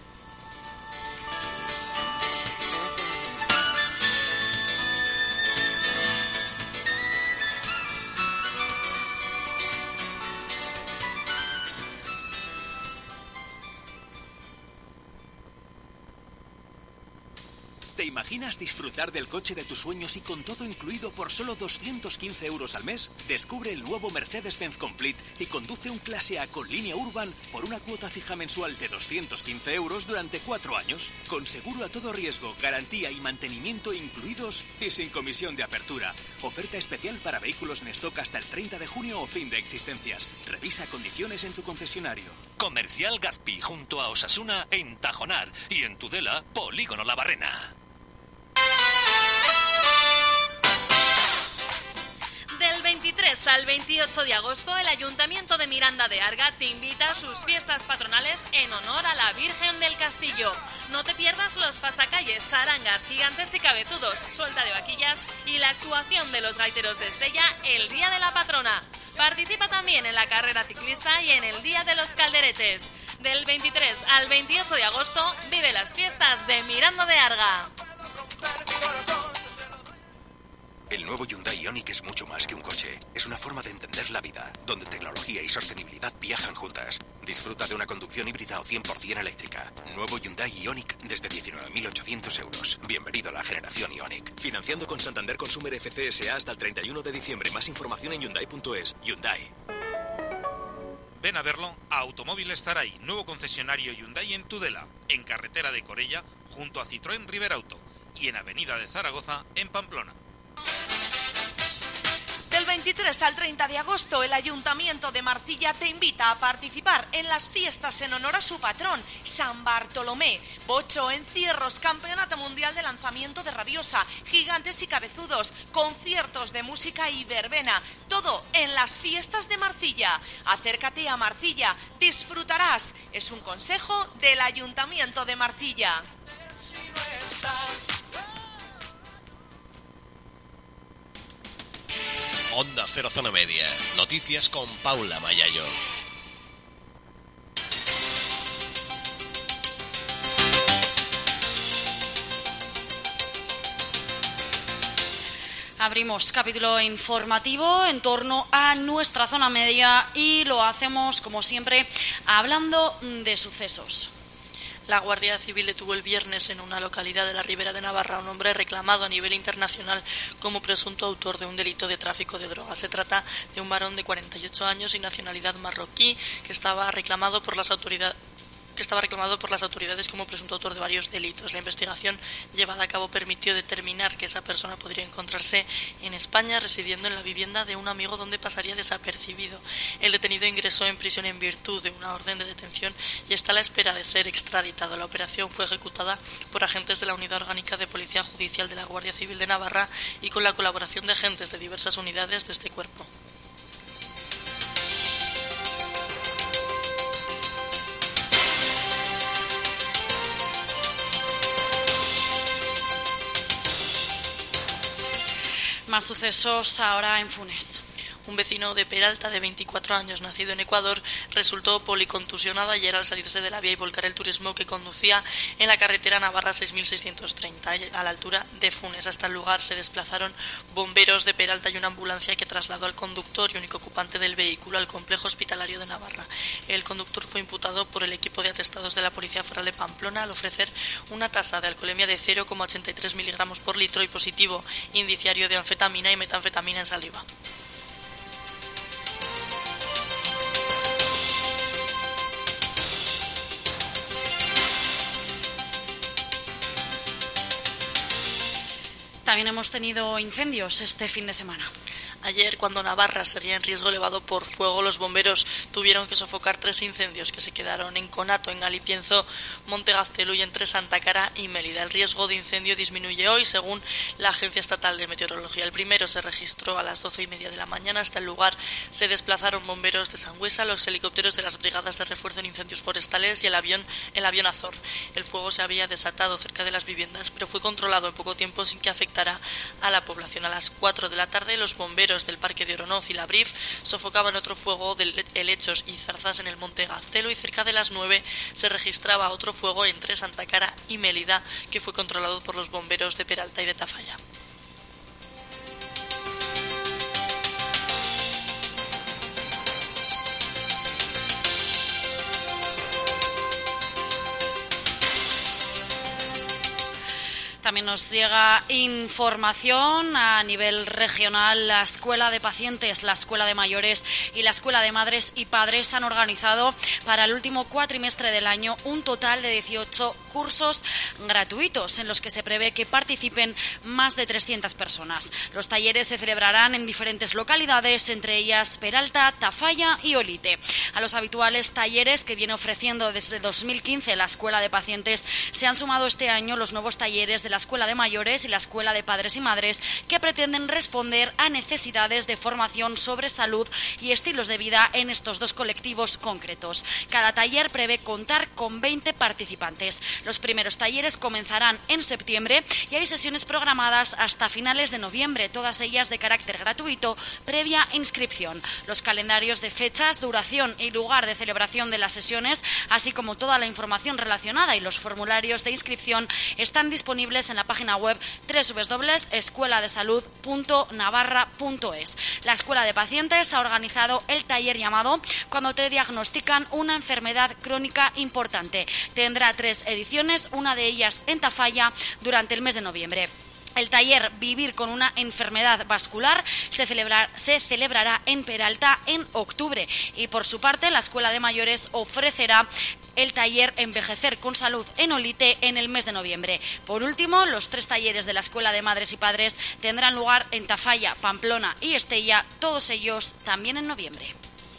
¿Te imaginas disfrutar del coche de tus sueños y con todo incluido por solo doscientos quince euros al mes? Descubre el nuevo Mercedes-Benz Complete y conduce un Clase A con línea Urban por una cuota fija mensual de doscientos quince euros durante cuatro años, con seguro a todo riesgo, garantía y mantenimiento incluidos y sin comisión de apertura. Oferta especial para vehículos en stock hasta el treinta de junio o fin de existencias. Revisa condiciones en tu concesionario. Comercial Gazpi, junto a Osasuna, en Tajonar, y en Tudela, Polígono La Barrena. Del veintitrés al veintiocho de agosto, el Ayuntamiento de Miranda de Arga te invita a sus fiestas patronales en honor a la Virgen del Castillo. No te pierdas los pasacalles, charangas, gigantes y cabezudos, suelta de vaquillas y la actuación de los gaiteros de Estella el Día de la Patrona. Participa también en la carrera ciclista y en el Día de los Calderetes. Del veintitrés al veintiocho de agosto, vive las fiestas de Miranda de Arga. El nuevo Hyundai Ioniq es mucho más que un coche. Es una forma de entender la vida, donde tecnología y sostenibilidad viajan juntas. Disfruta de una conducción híbrida o cien por ciento eléctrica. Nuevo Hyundai Ioniq desde diecinueve mil ochocientos euros. Bienvenido a la generación Ioniq. Financiando con Santander Consumer F C S A hasta el treinta y uno de diciembre. Más información en Hyundai punto es. Hyundai. Ven a verlo a Automóviles Taray, nuevo concesionario Hyundai en Tudela, en carretera de Corella, junto a Citroën Riberauto, y en Avenida de Zaragoza, en Pamplona. Del veintitrés al treinta de agosto, el Ayuntamiento de Marcilla te invita a participar en las fiestas en honor a su patrón, San Bartolomé. Bocho, encierros, Campeonato Mundial de Lanzamiento de Rabiosa, gigantes y cabezudos, conciertos de música y verbena. Todo en las fiestas de Marcilla. Acércate a Marcilla, disfrutarás. Es un consejo del Ayuntamiento de Marcilla. Si no estás... Onda Cero Zona Media. Noticias con Paula Mayayo. Abrimos capítulo informativo en torno a nuestra zona media y lo hacemos, como siempre, hablando de sucesos. La Guardia Civil detuvo el viernes en una localidad de la Ribera de Navarra a un hombre reclamado a nivel internacional como presunto autor de un delito de tráfico de drogas. Se trata de un varón de cuarenta y ocho años y nacionalidad marroquí que estaba reclamado por las autoridades que estaba reclamado por las autoridades como presunto autor de varios delitos. La investigación llevada a cabo permitió determinar que esa persona podría encontrarse en España residiendo en la vivienda de un amigo donde pasaría desapercibido. El detenido ingresó en prisión en virtud de una orden de detención y está a la espera de ser extraditado. La operación fue ejecutada por agentes de la Unidad Orgánica de Policía Judicial de la Guardia Civil de Navarra y con la colaboración de agentes de diversas unidades de este cuerpo. Más sucesos ahora en Funes. Un vecino de Peralta de veinticuatro años, nacido en Ecuador, resultó policontusionado ayer al salirse de la vía y volcar el turismo que conducía en la carretera Navarra seis mil seiscientos treinta, a la altura de Funes. Hasta el lugar se desplazaron bomberos de Peralta y una ambulancia que trasladó al conductor y único ocupante del vehículo al complejo hospitalario de Navarra. El conductor fue imputado por el equipo de atestados de la Policía Foral de Pamplona al ofrecer una tasa de alcoholemia de cero coma ochenta y tres miligramos por litro y positivo indiciario de anfetamina y metanfetamina en saliva. También hemos tenido incendios este fin de semana. Ayer, cuando Navarra seguía en riesgo elevado por fuego, los bomberos tuvieron que sofocar tres incendios que se quedaron en Conato, en Galipienzo, Montegaztelu y entre Santa Cara y Mélida. El riesgo de incendio disminuye hoy, según la Agencia Estatal de Meteorología. El primero se registró a las doce y media de la mañana. Hasta el lugar se desplazaron bomberos de Sangüesa, los helicópteros de las brigadas de refuerzo en incendios forestales y el avión, el avión Azor. El fuego se había desatado cerca de las viviendas, pero fue controlado en poco tiempo sin que afectara a la población. A las cuatro de la tarde, los bomberos del Parque de Oronoz y la Brif sofocaban otro fuego de helechos y zarzas en el Monte Gaztelu, y cerca de las nueve se registraba otro fuego entre Santa Cara y Mélida que fue controlado por los bomberos de Peralta y de Tafalla. También nos llega información a nivel regional. La Escuela de Pacientes, la Escuela de Mayores y la Escuela de Madres y Padres han organizado para el último cuatrimestre del año un total de dieciocho cursos gratuitos en los que se prevé que participen más de trescientas personas. Los talleres se celebrarán en diferentes localidades, entre ellas Peralta, Tafalla y Olite. A los habituales talleres que viene ofreciendo desde dos mil quince la Escuela de Pacientes se han sumado este año los nuevos talleres de la Escuela de Mayores y la Escuela de Padres y Madres, que pretenden responder a necesidades de formación sobre salud y estilos de vida en estos dos colectivos concretos. Cada taller prevé contar con veinte participantes. Los primeros talleres comenzarán en septiembre y hay sesiones programadas hasta finales de noviembre, todas ellas de carácter gratuito, previa inscripción. Los calendarios de fechas, duración y lugar de celebración de las sesiones, así como toda la información relacionada y los formularios de inscripción, están disponibles en la página web doble u doble u doble u punto escuela de salud punto navarra punto es. La Escuela de Pacientes ha organizado el taller llamado Cuando te diagnostican una enfermedad crónica importante. Tendrá tres ediciones, una de ellas en Tafalla, durante el mes de noviembre. El taller Vivir con una enfermedad vascular se, celebrar, se celebrará en Peralta en octubre, y por su parte la Escuela de Mayores ofrecerá el taller Envejecer con Salud en Olite en el mes de noviembre. Por último, los tres talleres de la Escuela de Madres y Padres tendrán lugar en Tafalla, Pamplona y Estella, todos ellos también en noviembre.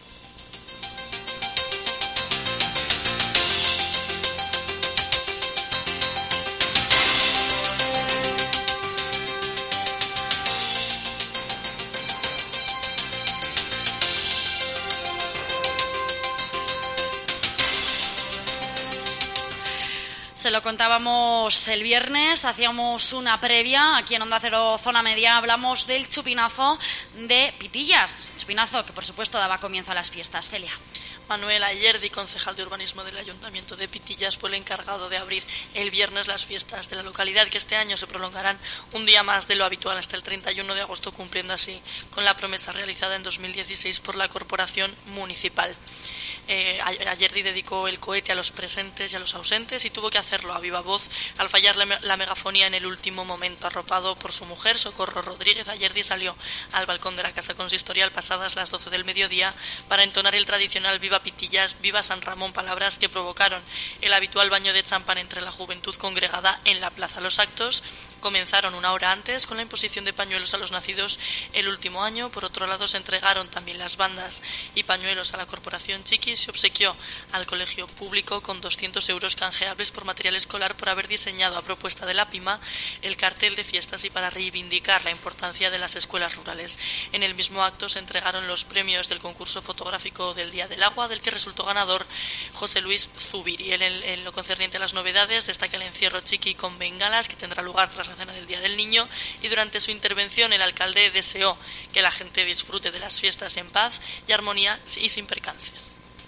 Se lo contábamos el viernes, hacíamos una previa aquí en Onda Cero Zona Media, hablamos del chupinazo de Pitillas, chupinazo que por supuesto daba comienzo a las fiestas. Celia. Manuel Ayerdi, concejal de urbanismo del Ayuntamiento de Pitillas, fue el encargado de abrir el viernes las fiestas de la localidad, que este año se prolongarán un día más de lo habitual hasta el treinta y uno de agosto, cumpliendo así con la promesa realizada en dos mil dieciséis por la Corporación Municipal. Eh, Ayerdi dedicó el cohete a los presentes y a los ausentes y tuvo que hacerlo a viva voz al fallar la, la megafonía en el último momento. Arropado por su mujer, Socorro Rodríguez, Ayerdi salió al balcón de la Casa Consistorial pasadas las doce del mediodía para entonar el tradicional Viva Pitillas, Viva San Ramón, palabras que provocaron el habitual baño de champán entre la juventud congregada en la plaza. Los actos comenzaron una hora antes con la imposición de pañuelos a los nacidos el último año. Por otro lado, se entregaron también las bandas y pañuelos a la Corporación Chiqui. Se obsequió al colegio público con doscientos euros canjeables por material escolar por haber diseñado a propuesta de la PIMA el cartel de fiestas y para reivindicar la importancia de las escuelas rurales. En el mismo acto se entregaron los premios del concurso fotográfico del Día del Agua, del que resultó ganador José Luis Zubiri. En, el, en lo concerniente a las novedades, destaca el encierro chiqui con bengalas que tendrá lugar tras la cena del Día del Niño, y durante su intervención el alcalde deseó que la gente disfrute de las fiestas en paz y armonía y sin percances.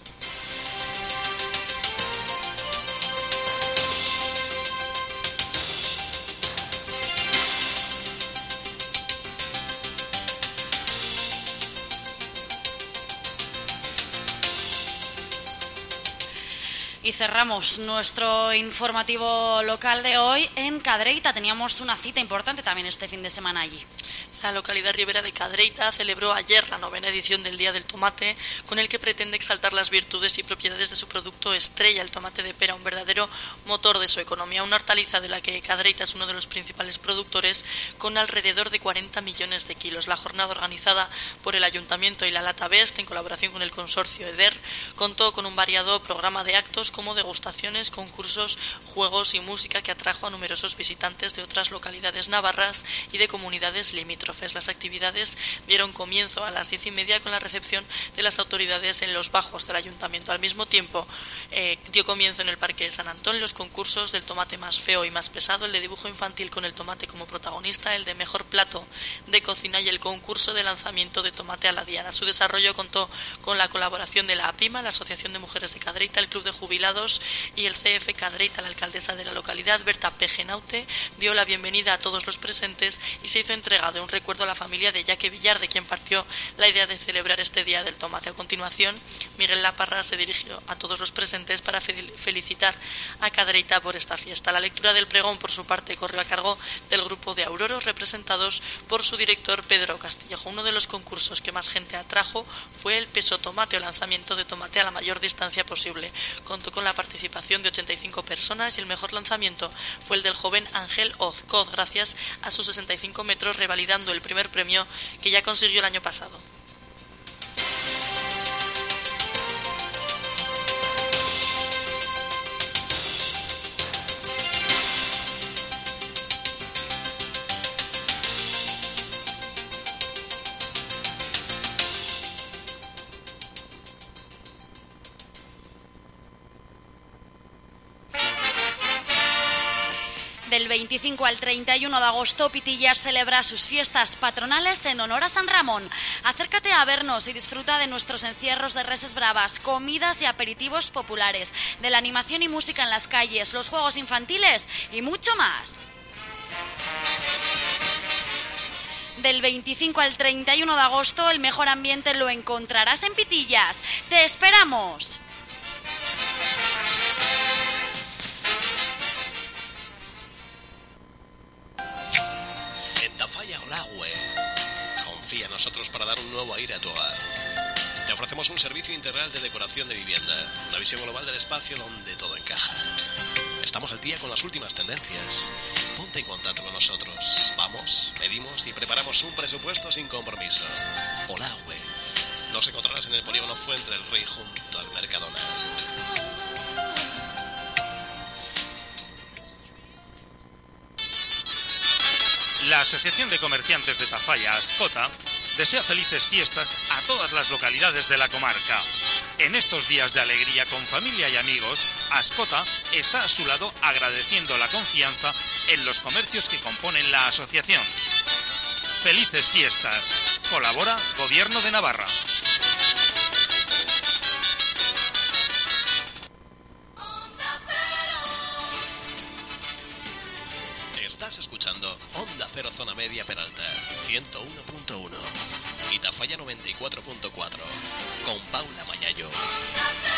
Y cerramos nuestro informativo local de hoy en Cadreita. Teníamos una cita importante también este fin de semana allí. La localidad ribera de Cadreita celebró ayer la novena edición del Día del Tomate, con el que pretende exaltar las virtudes y propiedades de su producto estrella, el tomate de pera, un verdadero motor de su economía, una hortaliza de la que Cadreita es uno de los principales productores, con alrededor de cuarenta millones de kilos. La jornada, organizada por el Ayuntamiento y la Lata Best, en colaboración con el consorcio EDER, contó con un variado programa de actos como degustaciones, concursos, juegos y música que atrajo a numerosos visitantes de otras localidades navarras y de comunidades limítrofes. Las actividades dieron comienzo a las diez y media con la recepción de las autoridades en los bajos del ayuntamiento. Al mismo tiempo eh, dio comienzo en el Parque de San Antón los concursos del tomate más feo y más pesado, el de dibujo infantil con el tomate como protagonista, el de mejor plato de cocina y el concurso de lanzamiento de tomate a la diana. Su desarrollo contó con la colaboración de la APIMA, la Asociación de Mujeres de Cadreita, el Club de Jubilados y el C F Cadreita. La alcaldesa de la localidad, Berta Pejenaute, dio la bienvenida a todos los presentes y se hizo entrega de un recuerdo a la familia de Yaque Villar, de quien partió la idea de celebrar este Día del Tomate. A continuación, Miguel Laparra se dirigió a todos los presentes para felicitar a Cadreita por esta fiesta. La lectura del pregón, por su parte, corrió a cargo del grupo de auroros, representados por su director Pedro Castillejo. Uno de los concursos que más gente atrajo fue el peso tomate, o lanzamiento de tomate a la mayor distancia posible. Contó con la participación de ochenta y cinco personas y el mejor lanzamiento fue el del joven Ángel Ozcoz, gracias a sus sesenta y cinco metros, revalidando el primer premio que ya consiguió el año pasado. Del veinticinco al treinta y uno de agosto, Pitillas celebra sus fiestas patronales en honor a San Ramón. Acércate a vernos y disfruta de nuestros encierros de reses bravas, comidas y aperitivos populares, de la animación y música en las calles, los juegos infantiles y mucho más. Del veinticinco al treinta y uno de agosto, el mejor ambiente lo encontrarás en Pitillas. ¡Te esperamos! Tafalla Olagüe. Confía en nosotros para dar un nuevo aire a tu hogar. Te ofrecemos un servicio integral de decoración de vivienda, una visión global del espacio donde todo encaja. Estamos al día con las últimas tendencias. Ponte en contacto con nosotros. Vamos, medimos y preparamos un presupuesto sin compromiso. Olagüe. Nos encontrarás en el polígono Fuente del Rey junto al Mercadona. La Asociación de Comerciantes de Tafalla, Ascota, desea felices fiestas a todas las localidades de la comarca. En estos días de alegría con familia y amigos, Ascota está a su lado agradeciendo la confianza en los comercios que componen la asociación. Felices fiestas. Colabora Gobierno de Navarra. Estás escuchando Onda Cero Zona Media Peralta, ciento uno punto uno y Tafalla noventa y cuatro punto cuatro, con Paula Mañayo.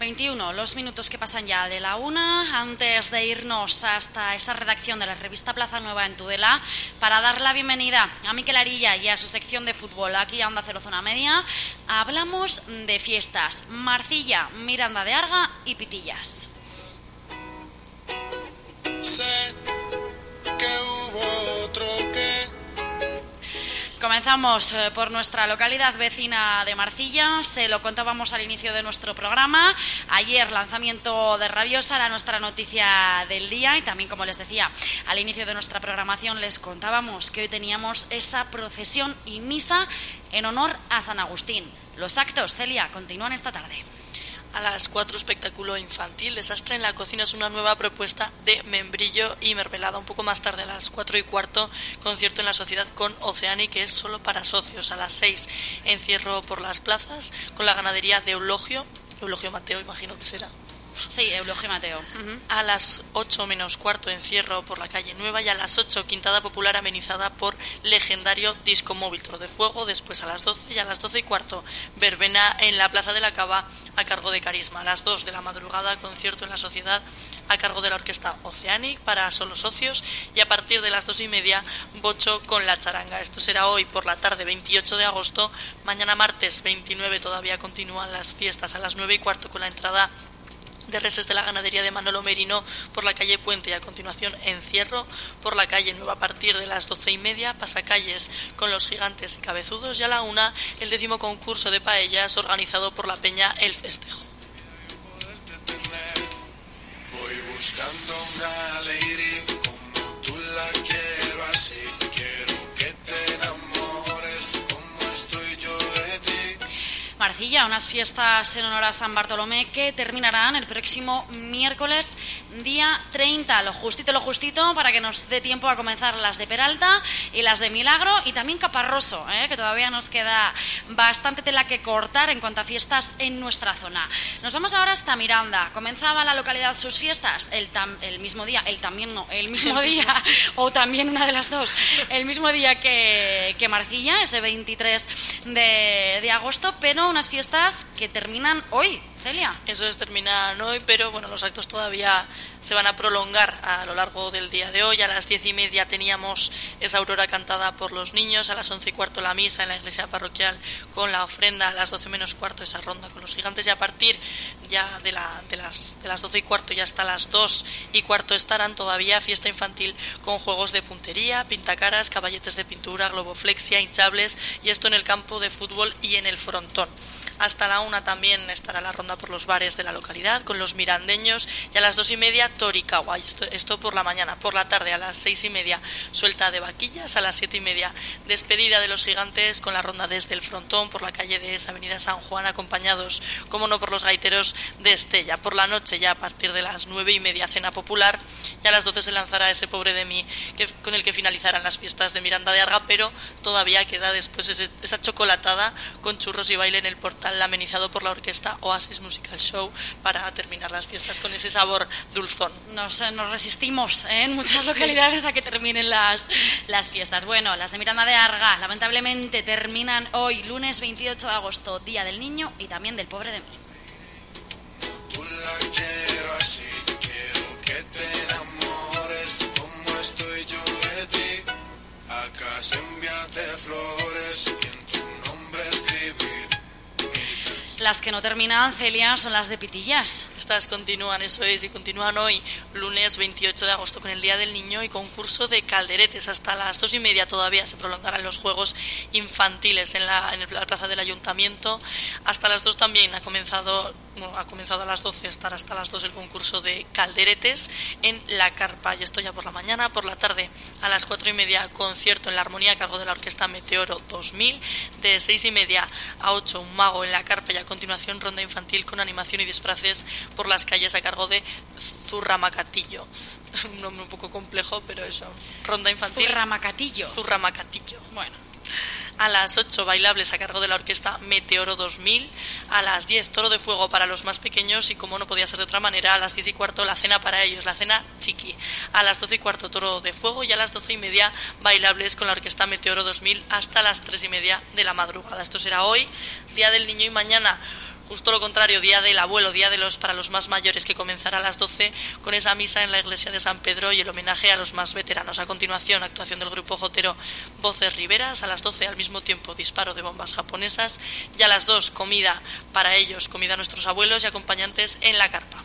veintiuno, los minutos que pasan ya de la una, antes de irnos hasta esa redacción de la revista Plaza Nueva en Tudela, para dar la bienvenida a Miquel Arilla y a su sección de fútbol aquí a Onda Cero Zona Media, hablamos de fiestas, Marcilla, Miranda de Arga y Pitillas. Sé que hubo otro que... Comenzamos por nuestra localidad vecina de Marcilla, se lo contábamos al inicio de nuestro programa. Ayer lanzamiento de Rabiosa, era nuestra noticia del día, y también, como les decía, al inicio de nuestra programación les contábamos que hoy teníamos esa procesión y misa en honor a San Agustín. Los actos, Celia, continúan esta tarde. A las cuatro, espectáculo infantil, desastre en la cocina, es una nueva propuesta de membrillo y mermelada. Un poco más tarde, a las cuatro y cuarto, concierto en la Sociedad con Oceani, que es solo para socios. A las seis, encierro por las plazas con la ganadería de Eulogio, Eulogio Mateo, imagino que será. Sí, Eulogio Mateo. Uh-huh. A las ocho menos cuarto, encierro por la calle Nueva, y a las ocho, quintada popular amenizada por legendario disco móvil Toro de Fuego. Después a las doce, y a las doce y cuarto, verbena en la Plaza de la Cava a cargo de Carisma. A las dos de la madrugada, concierto en la Sociedad a cargo de la orquesta Oceanic para solo socios, y a partir de las dos y media, bocho con la charanga. Esto será hoy por la tarde, veintiocho de agosto. Mañana martes veintinueve todavía continúan las fiestas a las nueve y cuarto con la entrada de reses de la ganadería de Manolo Merino por la calle Puente, y a continuación encierro por la calle Nueva a partir de las doce y media, pasacalles con los gigantes y cabezudos, y a la una el décimo concurso de paellas organizado por la Peña El Festejo. Voy buscando una lady como tú la quiero así, quiero que te enamores como estoy yo de ti. Marcilla, unas fiestas en honor a San Bartolomé que terminarán el próximo miércoles, día treinta. Lo justito, lo justito, para que nos dé tiempo a comenzar las de Peralta y las de Milagro, y también Caparroso, ¿eh? que todavía nos queda bastante tela que cortar en cuanto a fiestas en nuestra zona. Nos vamos ahora hasta Miranda. Comenzaba la localidad sus fiestas el, tam, el mismo día, el también no, el mismo día, o también una de las dos, el mismo día que, que Marcilla, ese veintitrés de, de agosto, pero unas fiestas que terminan hoy, Celia. Eso es, terminan hoy, pero bueno, los actos todavía se van a prolongar a lo largo del día de hoy. A las diez y media teníamos esa aurora cantada por los niños, a las once y cuarto la misa en la iglesia parroquial con la ofrenda, a las doce menos cuarto esa ronda con los gigantes, y a partir ya de, la, de, las, de las doce y cuarto y hasta las dos y cuarto estarán todavía fiesta infantil con juegos de puntería, pintacaras, caballetes de pintura, globoflexia, hinchables, y esto en el campo de fútbol y en el frontón. Hasta la una también estará la ronda por los bares de la localidad con los mirandeños, y a las dos y media Toricagua. Esto, esto por la mañana. Por la tarde, a las seis y media, suelta de vaquillas. A las siete y media, despedida de los gigantes con la ronda desde el frontón por la calle de esa avenida San Juan, acompañados, como no, por los gaiteros de Estella. Por la noche, ya a partir de las nueve y media, cena popular, y a las doce se lanzará ese Pobre de mí, que, con el que finalizarán las fiestas de Miranda de Arga, pero todavía queda después ese, esa chocolatada con churros y baile en el portal, amenizado por la orquesta Oasis Musical Show, para terminar las fiestas con ese sabor dulzón. Nos, nos resistimos ¿eh? en muchas localidades a que terminen las, las fiestas. Bueno, las de Miranda de Arga lamentablemente terminan hoy, lunes veintiocho de agosto, Día del Niño y también del Pobre de mí. Tú la quiero así, quiero que te enamores como estoy yo de ti. Acaso enviarte flores y en tu nombre escribir. Las que no terminan, Celia, son las de Pitillas. Estas continúan, eso es, y continúan hoy, lunes veintiocho de agosto, con el Día del Niño y concurso de calderetes. Hasta las dos y media todavía se prolongarán los juegos infantiles en la, en la plaza del Ayuntamiento. Hasta las dos también ha comenzado, bueno, ha comenzado a las doce, estará hasta las dos el concurso de calderetes en la carpa. Y esto ya por la mañana. Por la tarde, a las cuatro y media, concierto en la armonía a cargo de la orquesta Meteoro dos mil. De seis y media a ocho, un mago en la carpa, y a continuación ronda infantil con animación y disfraces por las calles a cargo de Zurramacatillo. Un nombre un poco complejo, pero eso. Ronda infantil. Zurramacatillo. Zurramacatillo. Bueno. A las ocho, bailables a cargo de la orquesta Meteoro dos mil. A las diez, Toro de Fuego para los más pequeños, y como no podía ser de otra manera, a las diez y cuarto, la cena para ellos, la cena chiqui. A las doce y cuarto, Toro de Fuego, y a las doce y media, bailables con la orquesta Meteoro dos mil hasta las tres y media de la madrugada. Esto será hoy, Día del Niño, y mañana Justo lo contrario, Día del Abuelo, Día de los para los más mayores, que comenzará a las doce con esa misa en la iglesia de San Pedro y el homenaje a los más veteranos. A continuación, actuación del grupo jotero Voces Riberas. A las doce, al mismo tiempo, disparo de bombas japonesas. Y a las dos, comida para ellos, comida a nuestros abuelos y acompañantes en la carpa.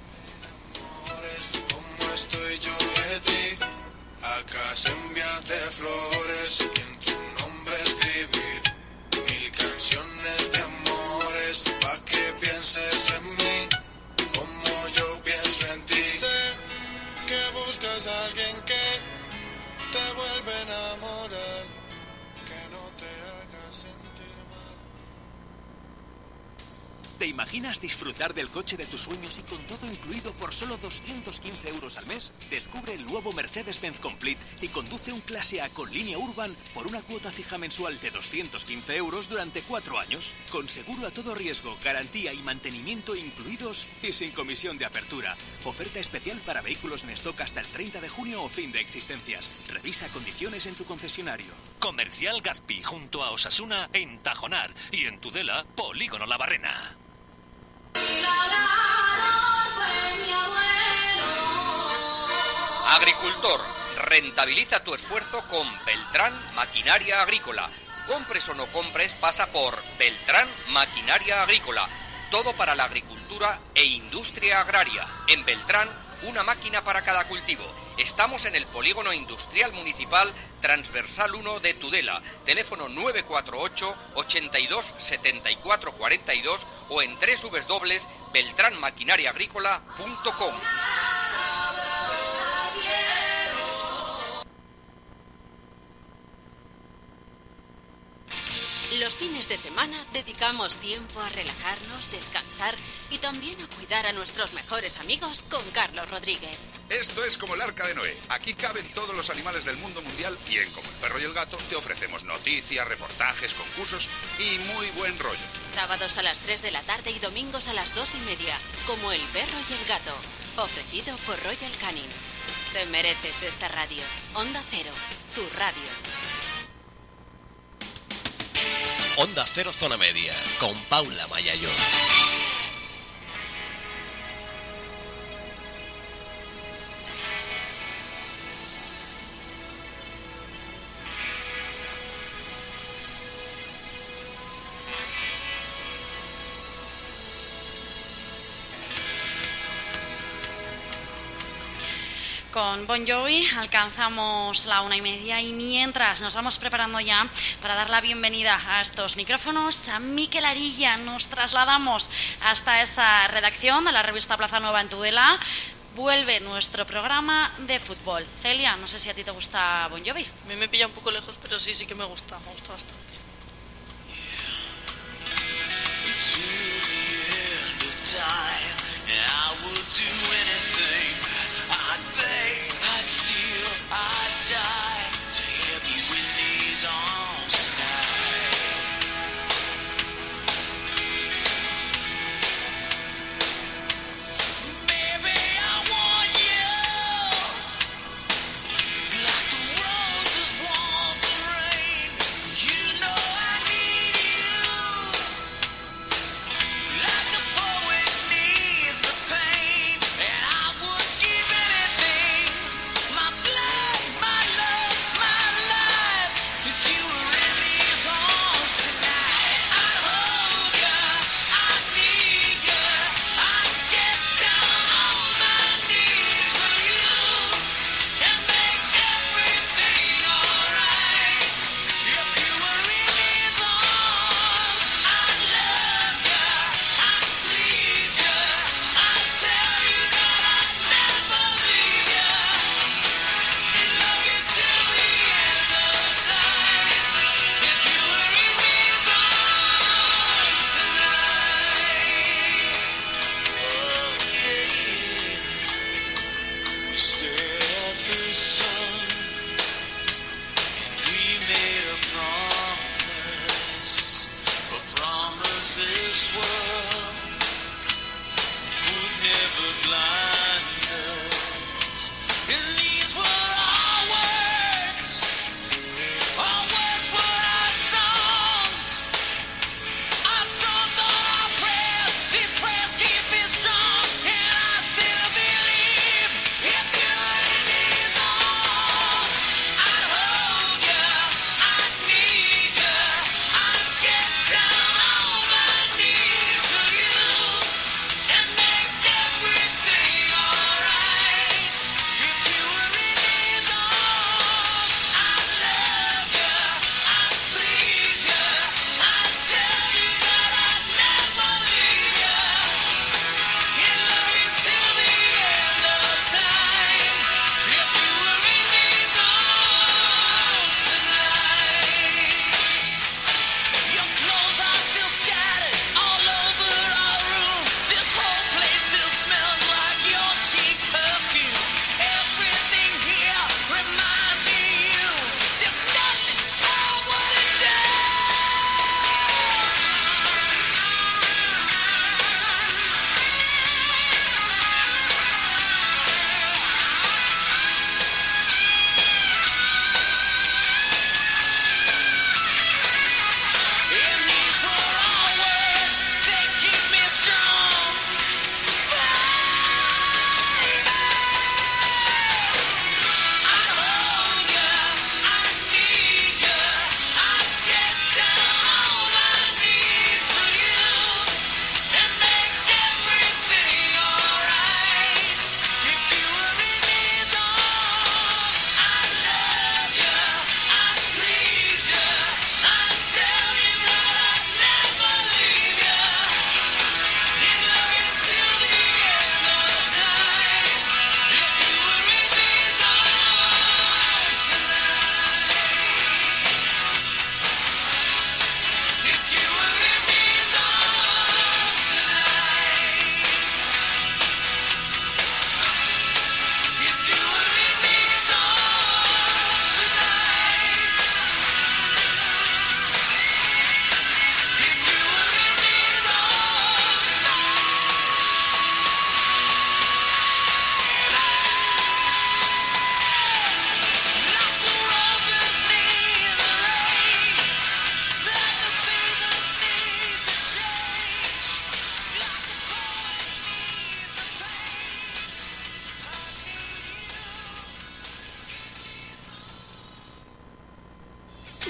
Como estoy yo de ti, acaso enviarte flores y en tu nombre escribir mil canciones de amores pa' que pienses en mí como yo pienso en ti. Sé que buscas a alguien que te vuelve a enamorar, que no te haga sentir mal. ¿Te imaginas disfrutar del coche de tus sueños y con todo incluido por solo doscientos quince euros al mes? Descubre el nuevo Mercedes-Benz Complete y conduce un clase A con línea Urban por una cuota fija mensual de doscientos quince euros durante cuatro años, con seguro a todo riesgo, garantía y mantenimiento incluidos y sin comisión de apertura. Oferta especial para vehículos en stock hasta el treinta de junio o fin de existencias. Revisa condiciones en tu concesionario. Comercial Gazpi, junto a Osasuna, en Tajonar, y en Tudela, Polígono La Barrena. Agricultor, rentabiliza tu esfuerzo con Beltrán Maquinaria Agrícola. Compres o no compres, pasa por Beltrán Maquinaria Agrícola. Todo para la agricultura e industria agraria. En Beltrán, una máquina para cada cultivo. Estamos en el Polígono Industrial Municipal Transversal uno de Tudela. Teléfono nueve cuatro ocho, ochenta y dos, setenta y cuatro cuarenta y dos o en doble u doble u doble u punto beltrán maquinaria agrícola punto com. Los fines de semana dedicamos tiempo a relajarnos, descansar y también a cuidar a nuestros mejores amigos con Carlos Rodríguez. Esto es como el Arca de Noé. Aquí caben todos los animales del mundo mundial y en Como el Perro y el Gato te ofrecemos noticias, reportajes, concursos y muy buen rollo. Sábados a las tres de la tarde y domingos a las dos y media. Como el Perro y el Gato. Ofrecido por Royal Canin. Te mereces esta radio. Onda Cero, tu radio. Onda Cero Zona Media, con Paula Mayayo. Con Bon Jovi alcanzamos la una y media y mientras nos vamos preparando ya para dar la bienvenida a estos micrófonos a Miquel Arilla, nos trasladamos hasta esa redacción de la revista Plaza Nueva en Tudela. Vuelve nuestro programa de fútbol. Celia, no sé si a ti te gusta Bon Jovi. A mí me pilla un poco lejos, pero sí, sí que me gusta, me gusta bastante. I'd steal, I'd die to have you in these arms tonight. Baby, I want you like the roses want the rain. You know I need you like the poet needs the pain.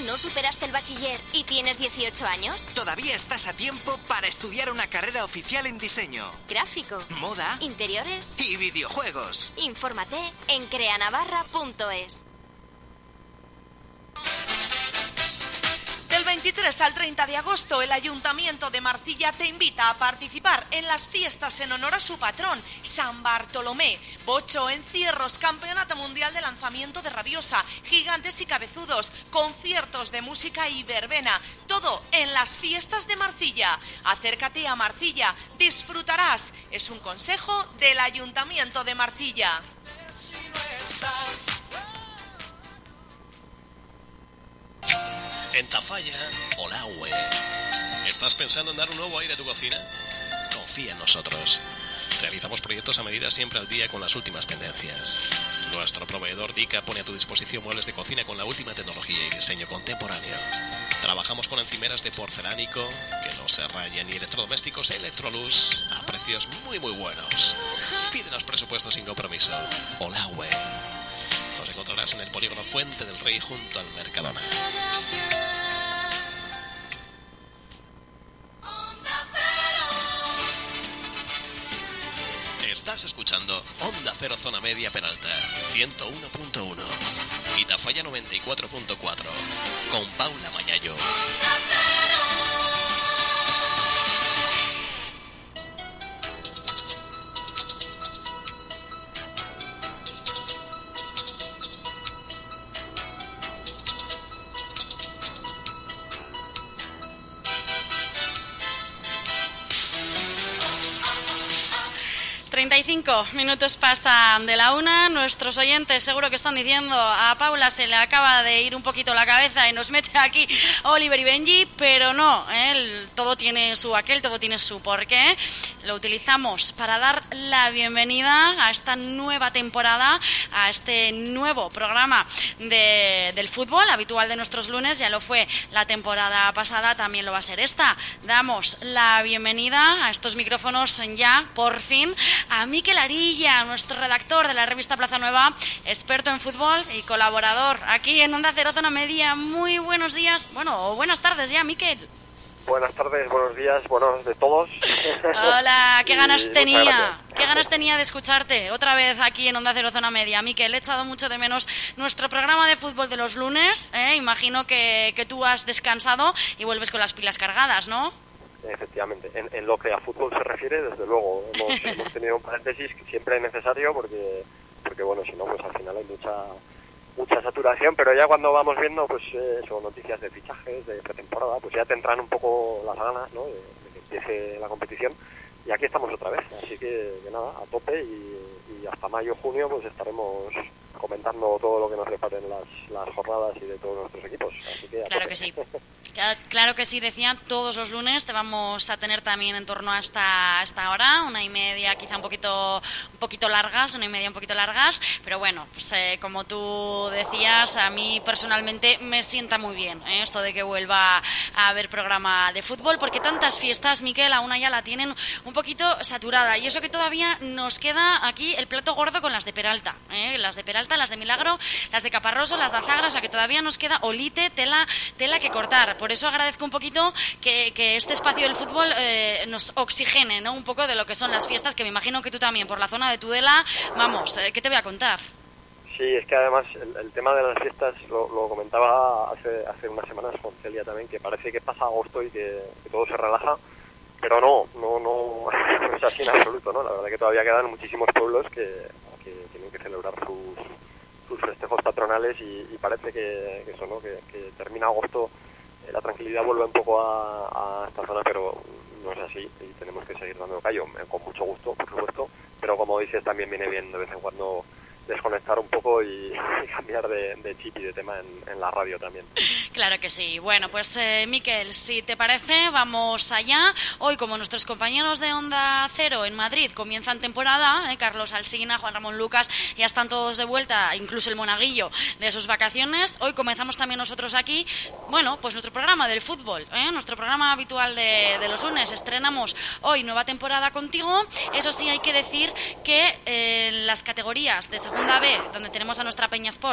¿Aún no superaste el bachiller y tienes dieciocho años? Todavía estás a tiempo para estudiar una carrera oficial en diseño, Gráfico, moda, interiores y videojuegos. Infórmate en creanavarra punto es. Del veintitrés al treinta de agosto, el Ayuntamiento de Marcilla te invita a participar en las fiestas en honor a su patrón, San Bartolomé. Bocho, encierros, Campeonato Mundial de Lanzamiento de Radiosa, Gigantes y Cabezudos, conciertos de música y verbena. Todo en las fiestas de Marcilla. Acércate a Marcilla, disfrutarás. Es un consejo del Ayuntamiento de Marcilla. En Tafalla, Olahue. ¿Estás pensando en dar un nuevo aire a tu cocina? Confía en nosotros. Realizamos proyectos a medida, siempre al día con las últimas tendencias. Nuestro proveedor Dica pone a tu disposición muebles de cocina con la última tecnología y diseño contemporáneo. Trabajamos con encimeras de porcelánico que no se rayen y electrodomésticos Electrolux a precios muy muy buenos. Pídenos presupuestos sin compromiso. Olahue. Nos encontrarás en el polígono Fuente del Rey junto al Mercadona. Estás escuchando Onda Cero Zona Media Peralta, ciento uno punto uno y Tafalla noventa y cuatro punto cuatro, con Paula Mayayo. treinta y cinco minutos pasan de la una. Nuestros oyentes seguro que están diciendo a Paula se le acaba de ir un poquito la cabeza y nos mete aquí Oliver y Benji, pero no, ¿eh? Todo tiene su aquel, todo tiene su porqué. Lo utilizamos para dar la bienvenida a esta nueva temporada, a este nuevo programa de, del fútbol habitual de nuestros lunes. Ya lo fue la temporada pasada, también lo va a ser esta. Damos la bienvenida a estos micrófonos ya, por fin, a Mikel Arilla, nuestro redactor de la revista Plaza Nueva, experto en fútbol y colaborador aquí en Onda Cero Zona Media. Muy buenos días, bueno, o buenas tardes ya, Mikel. Buenas tardes, buenos días, buenos de todos. Hola, qué ganas Y tenía, qué ganas tenía de escucharte otra vez aquí en Onda Cero Zona Media. Mikel, he echado mucho de menos nuestro programa de fútbol de los lunes, ¿eh? Imagino que, que tú has descansado y vuelves con las pilas cargadas, ¿no? Efectivamente, en, en lo que a fútbol se refiere, desde luego, hemos, hemos tenido un paréntesis que siempre es necesario porque, porque bueno, si no, pues al final hay mucha mucha saturación, pero ya cuando vamos viendo, pues eh, son noticias de fichajes, de pretemporada, pues ya te entran un poco las ganas, ¿no?, de, de que empiece la competición, y aquí estamos otra vez, así que, que nada, a tope, y, y hasta mayo, junio, pues estaremos comentando todo lo que nos reparen las, las jornadas y de todos nuestros equipos, así que a Claro tope. que sí. Claro que sí, decía, todos los lunes te vamos a tener también en torno a esta, a esta hora, una y media, quizá un poquito un poquito largas, una y media un poquito largas, pero bueno, pues eh, como tú decías, a mí personalmente me sienta muy bien, ¿eh? Esto de que vuelva a haber programa de fútbol, porque tantas fiestas, Mikel, a una ya la tienen un poquito saturada, y eso que todavía nos queda aquí el plato gordo con las de Peralta, ¿eh? Las de Peralta, las de Milagro, las de Caparroso, las de Azagra, o sea que todavía nos queda olite, tela, tela que cortar. Por eso agradezco un poquito que, que este espacio del fútbol eh, nos oxigene, ¿no?, un poco de lo que son las fiestas, que me imagino que tú también, por la zona de Tudela, vamos, eh, ¿qué te voy a contar? Sí, es que además el, el tema de las fiestas lo, lo comentaba hace hace unas semanas con Celia también, que parece que pasa agosto y que, que todo se relaja, pero no, no, no, no es así en absoluto, ¿no? La verdad que todavía quedan muchísimos pueblos que, que tienen que celebrar sus, sus festejos patronales y, y parece que, que eso, ¿no?, que, que termina agosto, eh, la tranquilidad vuelve un poco a, a esta zona, pero no es así y tenemos que seguir dando callo, eh, con mucho gusto, por supuesto, pero como dices, también viene bien de vez en cuando desconectar un poco y, y cambiar de, de chip y de tema en, en la radio también. Claro que sí. Bueno, pues eh, Mikel, si te parece, vamos allá. Hoy, como nuestros compañeros de Onda Cero en Madrid comienzan temporada, eh, Carlos Alsina, Juan Ramón Lucas, ya están todos de vuelta, incluso el monaguillo de sus vacaciones. Hoy comenzamos también nosotros aquí, bueno, pues nuestro programa del fútbol, eh, nuestro programa habitual de, de los lunes. Estrenamos hoy nueva temporada contigo. Eso sí, hay que decir que eh, en las categorías de Segunda B, donde tenemos a nuestra Peña Sport, y de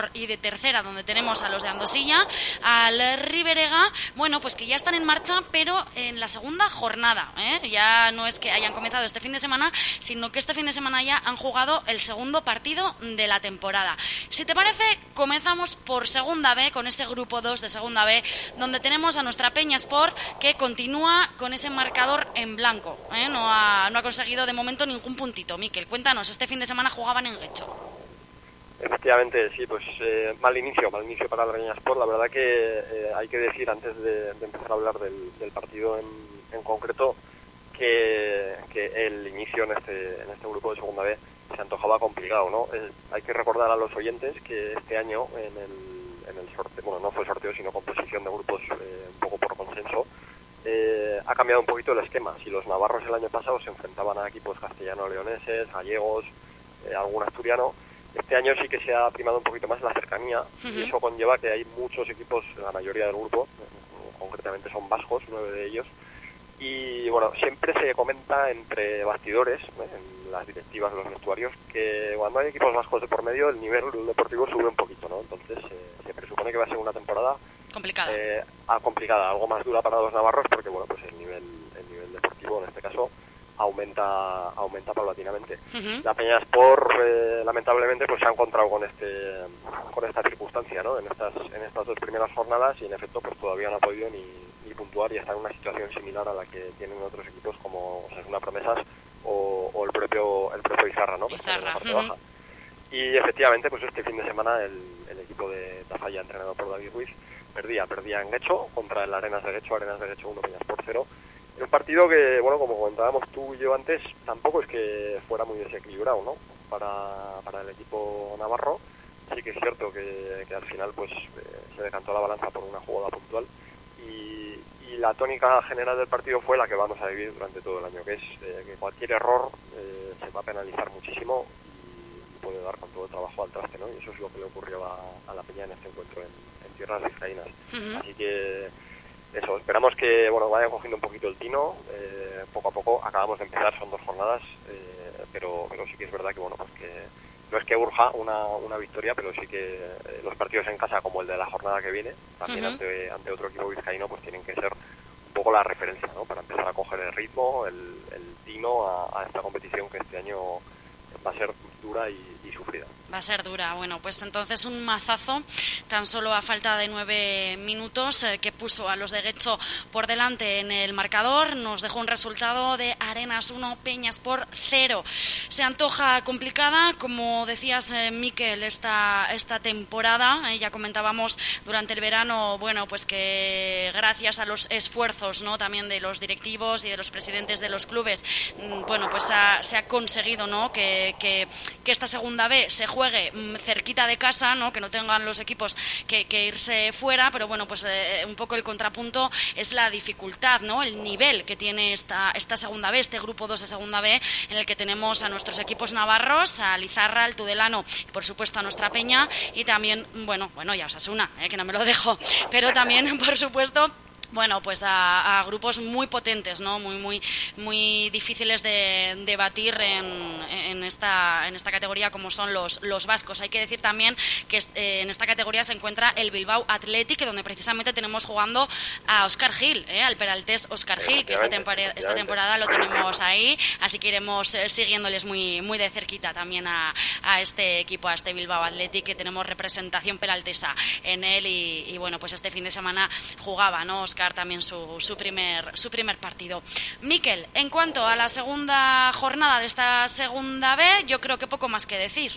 tercera, donde tenemos a los de Andosilla, al Riberega, bueno, pues que ya están en marcha, pero en la segunda jornada, ¿eh? Ya no es que hayan comenzado este fin de semana, sino que este fin de semana ya han jugado el segundo partido de la temporada. Si te parece, comenzamos por segunda B, con ese grupo dos de segunda B, donde tenemos a nuestra Peña Sport, que continúa con ese marcador en blanco, ¿eh? No ha, no ha conseguido de momento ningún puntito. Miquel, cuéntanos, este fin de semana jugaban en Guecho. Efectivamente, sí, pues eh, mal inicio, mal inicio para la Peña Sport. La verdad que eh, hay que decir, antes de, de empezar a hablar del, del partido en, en concreto, que, que el inicio en este, en este grupo de segunda B se antojaba complicado, ¿no? Eh, hay que recordar a los oyentes que este año en el, en el sorteo, bueno, no fue sorteo, sino composición de grupos eh, un poco por consenso, eh, ha cambiado un poquito el esquema. Si los navarros el año pasado se enfrentaban a equipos castellano-leoneses, gallegos, eh, algún asturiano, este año sí que se ha primado un poquito más la cercanía, uh-huh. y eso conlleva que hay muchos equipos, la mayoría del grupo, concretamente son vascos, nueve de ellos, y bueno, siempre se comenta entre bastidores, en las directivas, los vestuarios, que cuando hay equipos vascos de por medio el nivel deportivo sube un poquito, ¿no? Entonces eh, se presupone que va a ser una temporada complicada, eh, complicada, algo más dura para los navarros, porque bueno, pues el nivel, el nivel deportivo en este caso aumenta aumenta paulatinamente. Uh-huh. La Peña Sport eh, lamentablemente pues se ha encontrado con este con esta circunstancia, ¿no? En estas en estas dos primeras jornadas, y en efecto pues todavía no ha podido ni, ni puntuar, y está en una situación similar a la que tienen otros equipos como Osasuna Promesas o, o el propio el propio Izarra, ¿no? Izarra. Que uh-huh. Y efectivamente pues este fin de semana el, el equipo de Tafalla, entrenado por David Ruiz, perdía perdía en Guecho contra el Arenas de Guecho, Arenas de Guecho uno, Peña Sport cero. Un partido que, bueno, como comentábamos tú y yo antes, tampoco es que fuera muy desequilibrado, ¿no? Para, para el equipo navarro. Sí que es cierto que, que al final pues eh, se decantó la balanza por una jugada puntual, y, y la tónica general del partido fue la que vamos a vivir durante todo el año, que es eh, que cualquier error eh, se va a penalizar muchísimo y puede dar con todo el trabajo al traste, ¿no? Y eso es lo que le ocurrió a, a la Peña en este encuentro en, en tierras vizcaínas. Uh-huh. Así que eso, esperamos que bueno vayan cogiendo un poquito el tino, eh, poco a poco. Acabamos de empezar, son dos jornadas, eh, pero pero sí que es verdad que bueno pues que no es que urja una, una victoria, pero sí que eh, los partidos en casa, como el de la jornada que viene, también uh-huh. ante, ante otro equipo vizcaíno, pues tienen que ser un poco la referencia, ¿no? Para empezar a coger el ritmo, el, el tino a, a esta competición que este año va a ser dura y, y sufrida. Va a ser dura. Bueno, pues entonces un mazazo, tan solo a falta de nueve minutos, eh, que puso a los de Guecho por delante en el marcador. Nos dejó un resultado de Arenas uno, Peña Sport cero. Se antoja complicada, como decías, eh, Miquel, esta, esta temporada. Eh, ya comentábamos durante el verano, bueno, pues que gracias a los esfuerzos, ¿no?, también de los directivos y de los presidentes de los clubes, mm, bueno, pues ha, se ha conseguido, ¿no?, que, que, que esta segunda B se juegue juegue cerquita de casa, ¿no?, que no tengan los equipos que, que irse fuera, pero bueno, pues eh, un poco el contrapunto es la dificultad, ¿no?, el nivel que tiene esta, esta segunda B, este grupo dos de segunda B, en el que tenemos a nuestros equipos navarros, a Lizarra, al Tudelano, y por supuesto a nuestra Peña, y también, bueno, bueno ya Osasuna, eh, que no me lo dejo, pero también, por supuesto, bueno, pues a, a grupos muy potentes, ¿no?, muy muy muy difíciles de, de batir en, en esta en esta categoría, como son los los vascos. Hay que decir también que eh, en esta categoría se encuentra el Bilbao Athletic, donde precisamente tenemos jugando a Óscar Gil, ¿eh? al peraltés Óscar Gil, que esta temporada esta temporada lo tenemos ahí, así que iremos eh, siguiéndoles muy muy de cerquita también a, a este equipo, a este Bilbao Athletic, que tenemos representación peraltesa en él, y, y bueno, pues este fin de semana jugaba, ¿no?, Óscar también su, su primer su primer partido. Miquel, en cuanto a la segunda jornada de esta segunda B, yo creo que poco más que decir.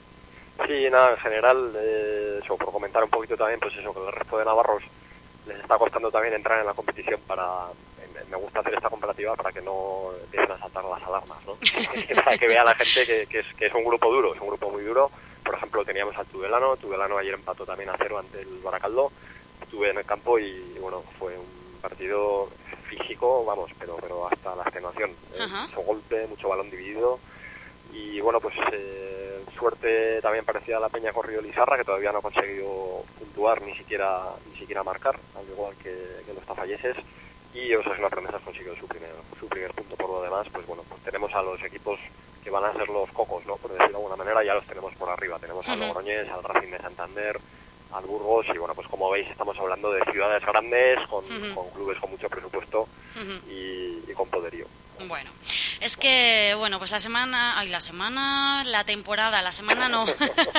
Sí, nada, en general, eh, eso, por comentar un poquito también, pues eso, que el resto de navarros les está costando también entrar en la competición. Para me gusta hacer esta comparativa para que no empiecen a saltar las alarmas, ¿no? Para que vea la gente que, que, es, que es un grupo duro, es un grupo muy duro. Por ejemplo, teníamos al Tudelano, Tudelano ayer empató también a cero ante el Baracaldo. Estuve en el campo y, bueno, fue un partido físico, vamos, pero pero hasta la extenuación. ¿eh? Mucho golpe, mucho balón dividido. Y, bueno, pues eh, suerte también parecida a la Peña Corrido Lizarra, que todavía no ha conseguido puntuar ni siquiera ni siquiera marcar, al igual que, que los tafalleses. Y Osasuna Promesas consiguió su primer su primer punto. Por lo demás, pues bueno, pues tenemos a los equipos que van a ser los cocos, ¿no? Por decirlo de alguna manera, ya los tenemos por arriba. Tenemos al Ujú. Logroñés, al Racing de Santander, al Burgos, y bueno, pues como veis estamos hablando de ciudades grandes, con, Ujú. con clubes con mucho presupuesto Ujú. y, y con poderío. Bueno, es que, bueno, pues la semana, ay, la semana, la temporada, la semana no.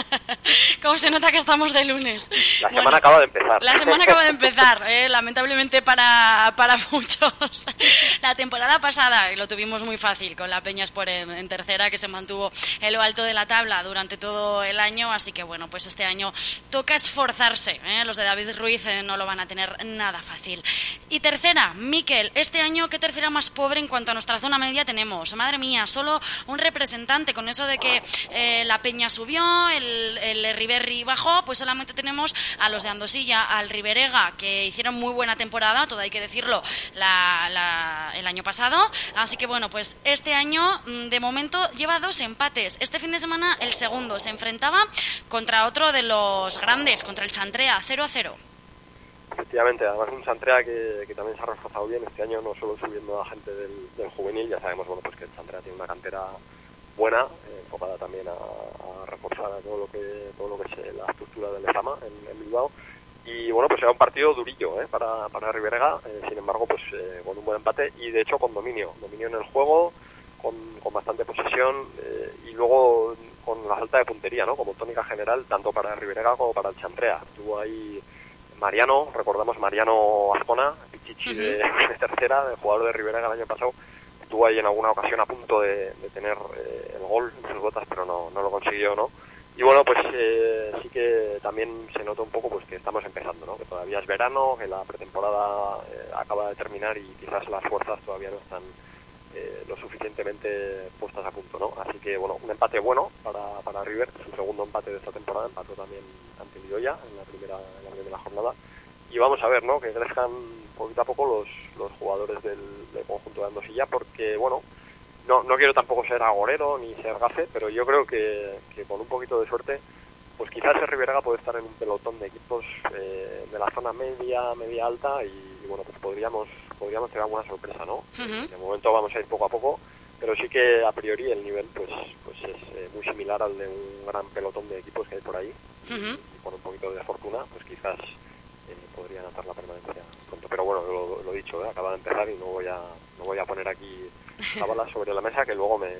¿Cómo se nota que estamos de lunes? La Bueno, semana acaba de empezar. La semana acaba de empezar, ¿eh? Lamentablemente para, para muchos. La temporada pasada lo tuvimos muy fácil con la Peñaspor en, en tercera, que se mantuvo en lo alto de la tabla durante todo el año, así que bueno, pues este año toca esforzarse, ¿eh? Los de David Ruiz eh, no lo van a tener nada fácil. Y tercera, Miquel, este año, ¿qué tercera más pobre en cuanto a nuestra zona media tenemos? Madre mía, solo un representante, con eso de que eh, la Peña subió, el, el Riberri bajó, pues solamente tenemos a los de Andosilla, al Riberega, que hicieron muy buena temporada, todo hay que decirlo, la, la, el año pasado. Así que bueno, pues este año mm, de momento lleva dos empates. Este fin de semana el segundo se enfrentaba contra otro de los grandes, contra el Chantrea, cero a cero. Efectivamente, además un Chantrea que, que también se ha reforzado bien este año, no solo subiendo a gente del, del juvenil, ya sabemos bueno pues que el Chantrea tiene una cantera buena, eh, enfocada también a, a reforzar a todo lo que todo lo que es la estructura del Lezama en, en Bilbao. Y bueno, pues era un partido durillo, ¿eh? para, para Riberega, eh, sin embargo, pues eh, con un buen empate y de hecho con dominio, dominio en el juego, con, con bastante posesión eh, y luego con la falta de puntería, ¿no? Como tónica general, tanto para Riberega como para el Chantrea. Estuvo ahí Mariano, recordamos Mariano Azcona, Pichichi de, de tercera, el jugador de Riberega el año pasado, estuvo ahí en alguna ocasión a punto de, de tener eh, el gol en sus botas, pero no, no lo consiguió, ¿no? Y bueno, pues eh, sí que también se nota un poco pues que estamos empezando, ¿no? Que todavía es verano, que la pretemporada eh, acaba de terminar y quizás las fuerzas todavía no están eh, lo suficientemente puestas a punto, ¿no? Así que bueno, un empate bueno para, para River, su segundo empate de esta temporada, empató también ante Lioya en la primera en la primera jornada. Y vamos a ver, ¿no? Que crezcan poquito a poco los, los jugadores del, del conjunto de Andosilla, porque bueno, no no quiero tampoco ser agorero ni ser gafe, pero yo creo que, que con un poquito de suerte, pues quizás el Riberega puede estar en un pelotón de equipos eh, de la zona media, media alta, y, y bueno, pues podríamos podríamos tener alguna sorpresa, ¿no? Uh-huh. De momento vamos a ir poco a poco, pero sí que a priori el nivel pues pues es eh, muy similar al de un gran pelotón de equipos que hay por ahí. Uh-huh. Y con un poquito de fortuna, pues quizás eh, podría anotar la permanencia pronto. Pero bueno, lo, lo dicho, ¿eh? Acaba de empezar y no voy a no voy a poner aquí la bala sobre la mesa que luego me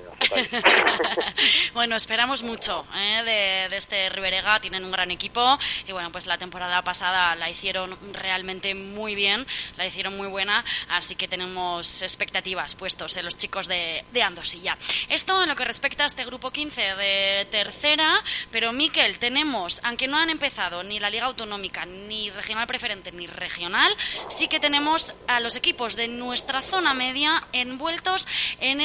azotáis. Bueno, esperamos mucho ¿eh? de, de este Riberega, tienen un gran equipo y bueno, pues la temporada pasada la hicieron realmente muy bien, la hicieron muy buena, así que tenemos expectativas puestos en los chicos de, de Andosilla. Esto en lo que respecta a este grupo quince de tercera, pero Miquel, tenemos, aunque no han empezado ni la Liga Autonómica, ni Regional Preferente, ni Regional, sí que tenemos a los equipos de nuestra zona media envueltos en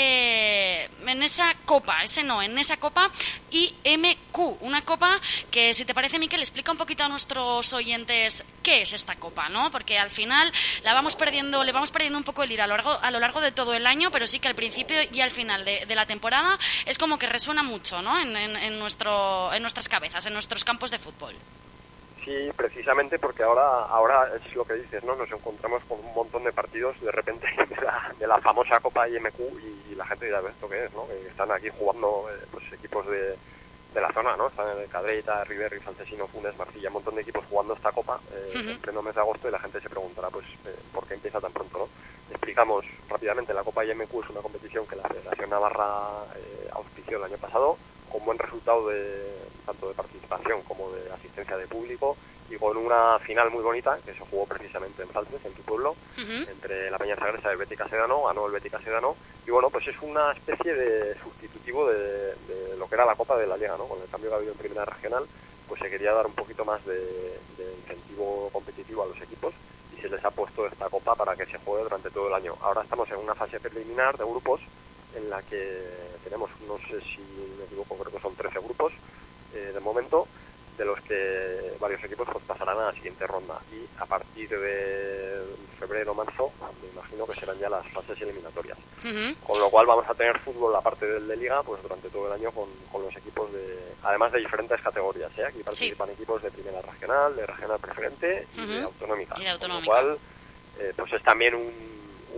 ese en esa copa, ese no, en esa copa I M Q, una copa que, si te parece, Miquel, explica un poquito a nuestros oyentes qué es esta copa, ¿no? Porque al final la vamos perdiendo, le vamos perdiendo un poco el hilo a lo largo, a lo largo de todo el año, pero sí que al principio y al final de, de la temporada es como que resuena mucho, ¿no? En, en, en nuestro, en nuestras cabezas, en nuestros campos de fútbol. Sí, precisamente porque ahora ahora es lo que dices, ¿no? Nos encontramos con un montón de partidos de repente de la, de la famosa Copa I M Q y, y la gente dirá, ¿esto qué es, no? Que están aquí jugando eh, pues equipos de, de la zona, ¿no? Están en el Cadreita, Riberri, Falcesino, Funes, Marcilla, un montón de equipos jugando esta Copa eh, uh-huh. en pleno mes de agosto, y la gente se preguntará, pues, eh, ¿por qué empieza tan pronto, no? Explicamos rápidamente, la Copa I M Q es una competición que la Federación Navarra eh, auspició el año pasado, con buen resultado de tanto de participación como de asistencia de público, y con una final muy bonita que se jugó precisamente en Falces, en tu pueblo, uh-huh. entre la Peña Sagresa y el Bética Sedano, ganó el Bética Sedano, y bueno, pues es una especie de sustitutivo de, de lo que era la Copa de la Liga, ¿no? Con el cambio que ha habido en Primera Regional, pues se quería dar un poquito más de, de incentivo competitivo a los equipos, y se les ha puesto esta Copa para que se juegue durante todo el año. Ahora estamos en una fase preliminar de grupos, en la que tenemos, no sé si me equivoco, creo que son trece grupos eh, de momento, de los que varios equipos pues pasarán a la siguiente ronda, y a partir de febrero o marzo me imagino que serán ya las fases eliminatorias, uh-huh. con lo cual vamos a tener fútbol aparte del de Liga pues durante todo el año con, con los equipos de, además de diferentes categorías, ¿eh? Aquí participan sí. equipos de Primera Regional, de Regional Preferente y uh-huh. de Autonómica, y de Autonómica, con lo cual eh, pues es también un,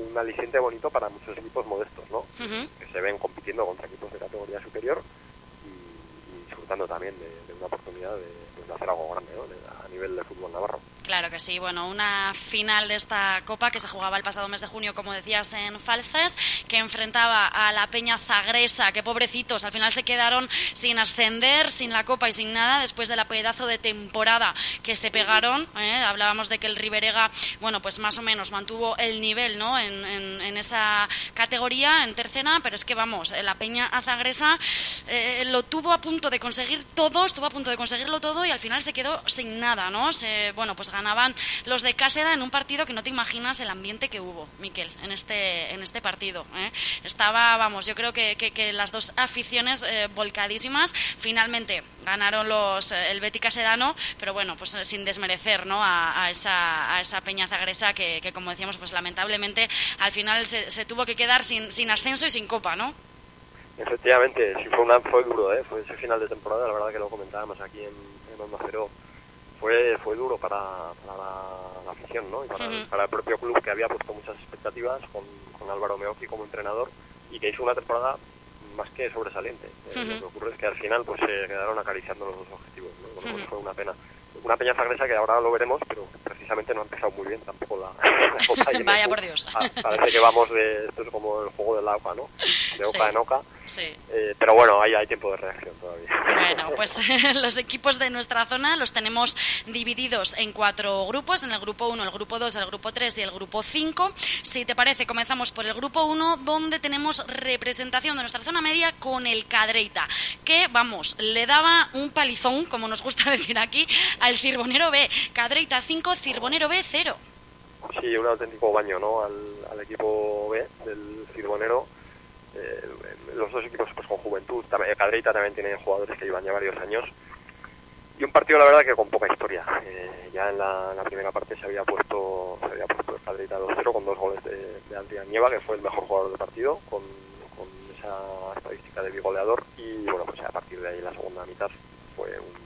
un aliciente bonito para muchos equipos modestos, ¿no? Uh-huh. Que se ven compitiendo contra equipos de categoría superior y, y disfrutando también de, de una oportunidad de, de hacer algo grande, ¿no? De, a nivel de fútbol navarro. Claro que sí, bueno, una final de esta Copa que se jugaba el pasado mes de junio, como decías, en Falces, que enfrentaba a la Peña Zagresa, que pobrecitos, al final se quedaron sin ascender, sin la Copa y sin nada, después de la pedazo de temporada que se pegaron, ¿eh? Hablábamos de que el Riberega, bueno, pues más o menos mantuvo el nivel, ¿no?, en, en, en esa categoría, en tercera, pero es que vamos, la Peña Zagresa eh, lo tuvo a punto de conseguir todo, estuvo a punto de conseguirlo todo y al final se quedó sin nada, ¿no? Se, bueno, pues ganaban los de Cáseda en un partido que no te imaginas el ambiente que hubo, Miquel, en este en este partido, ¿eh? Estaba, vamos, yo creo que, que, que las dos aficiones eh, volcadísimas. Finalmente ganaron los eh, el Beti Casedano, pero bueno, pues eh, sin desmerecer, ¿no?, a, a esa a esa Peña Zagresa que, que, como decíamos, pues lamentablemente al final se, se tuvo que quedar sin, sin ascenso y sin Copa, ¿no? Efectivamente, sí, fue, una, fue duro, ¿eh? Fue ese final de temporada, la verdad que lo comentábamos aquí en, en Onda Cero. Fue, fue duro para, para la, la afición, ¿no? Y para, Uh-huh. el, para el propio club, que había puesto muchas expectativas con, con Álvaro Meoqui como entrenador y que hizo una temporada más que sobresaliente. Eh, Uh-huh. Lo que ocurre es que al final pues se quedaron acariciando los dos objetivos, ¿no? Con lo cual Uh-huh. fue una pena. Una Peña Zagresa que ahora lo veremos, pero precisamente no ha empezado muy bien tampoco la, la Copa. Y Vaya el- por Dios. Ah, parece que vamos de... Esto es como el juego de la oca, ¿no? De oca Sí. en oca. Sí. Eh, pero bueno, ahí hay tiempo de reacción todavía. Bueno, pues los equipos de nuestra zona los tenemos divididos en cuatro grupos, en el grupo uno, el grupo dos, el grupo tres y el grupo cinco. Si te parece, comenzamos por el grupo uno, donde tenemos representación de nuestra zona media con el Cadreita, que, vamos, le daba un palizón, como nos gusta decir aquí, al Cirbonero B. Cadreita cinco, Cirbonero B cero. Sí, un auténtico baño, ¿no? Al, al equipo B del Cirbonero. Eh, los dos equipos pues con juventud. También, Cadreita también tiene jugadores que llevan ya varios años. Y un partido, la verdad, que con poca historia. Eh, ya en la, en la primera parte se había puesto se había puesto el Cadreita dos cero con dos goles de, de Adrián Nieva, que fue el mejor jugador del partido, con, con esa estadística de bigoleador. Y bueno, pues a partir de ahí la segunda mitad fue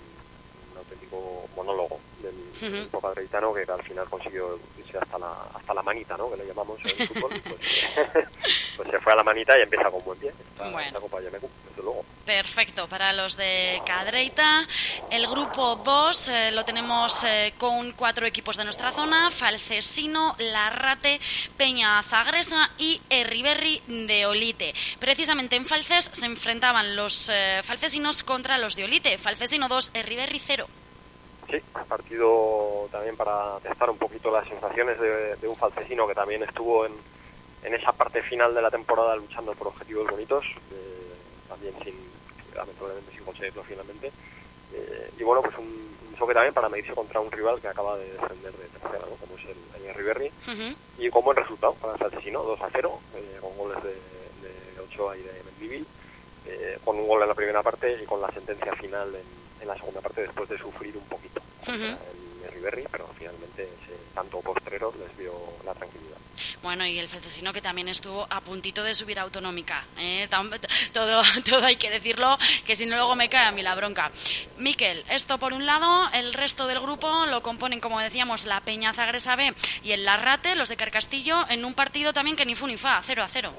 un, un auténtico monólogo del, Ujú. del equipo cadreitano, que al final consiguió irse hasta la hasta la manita, ¿no?, que le llamamos en el fútbol. Pues, pues se fue a la manita y empieza con buen pie esta, Bueno. esta Copa Yemecu, desde luego. Perfecto, para los de Cadreita. El grupo dos eh, lo tenemos eh, con cuatro equipos de nuestra zona: Falcesino, Larrate, Peña Zagresa y Erriberri de Olite. Precisamente en Falces se enfrentaban los eh, falcesinos contra los de Olite. Falcesino dos, Erriberri cero. Sí, partido también para testar un poquito las sensaciones de, de un falcesino que también estuvo en, en esa parte final de la temporada luchando por objetivos bonitos, eh, también sin, lamentablemente sin conseguirlo finalmente. Eh, y bueno, pues un, un choque también para medirse contra un rival que acaba de descender de tercera, ¿no?, como es el, el Riverri. Uh-huh. Y con buen resultado para el falcesino, dos a cero, eh, con goles de, de Ochoa y de Mendívil, eh, con un gol en la primera parte y con la sentencia final en en la segunda parte, después de sufrir un poquito contra Uh-huh. el Riverri, pero finalmente ese tanto postrero les dio la tranquilidad. Bueno, y el Falcesino, que también estuvo a puntito de subir a autonómica, ¿eh? Tam- todo, todo hay que decirlo, que si no luego me cae a mí la bronca. Miquel, esto por un lado. El resto del grupo lo componen, como decíamos, la Peña Zagresa B y el Larrate, los de Carcastillo, en un partido también que ni fu ni fa, cero a cero.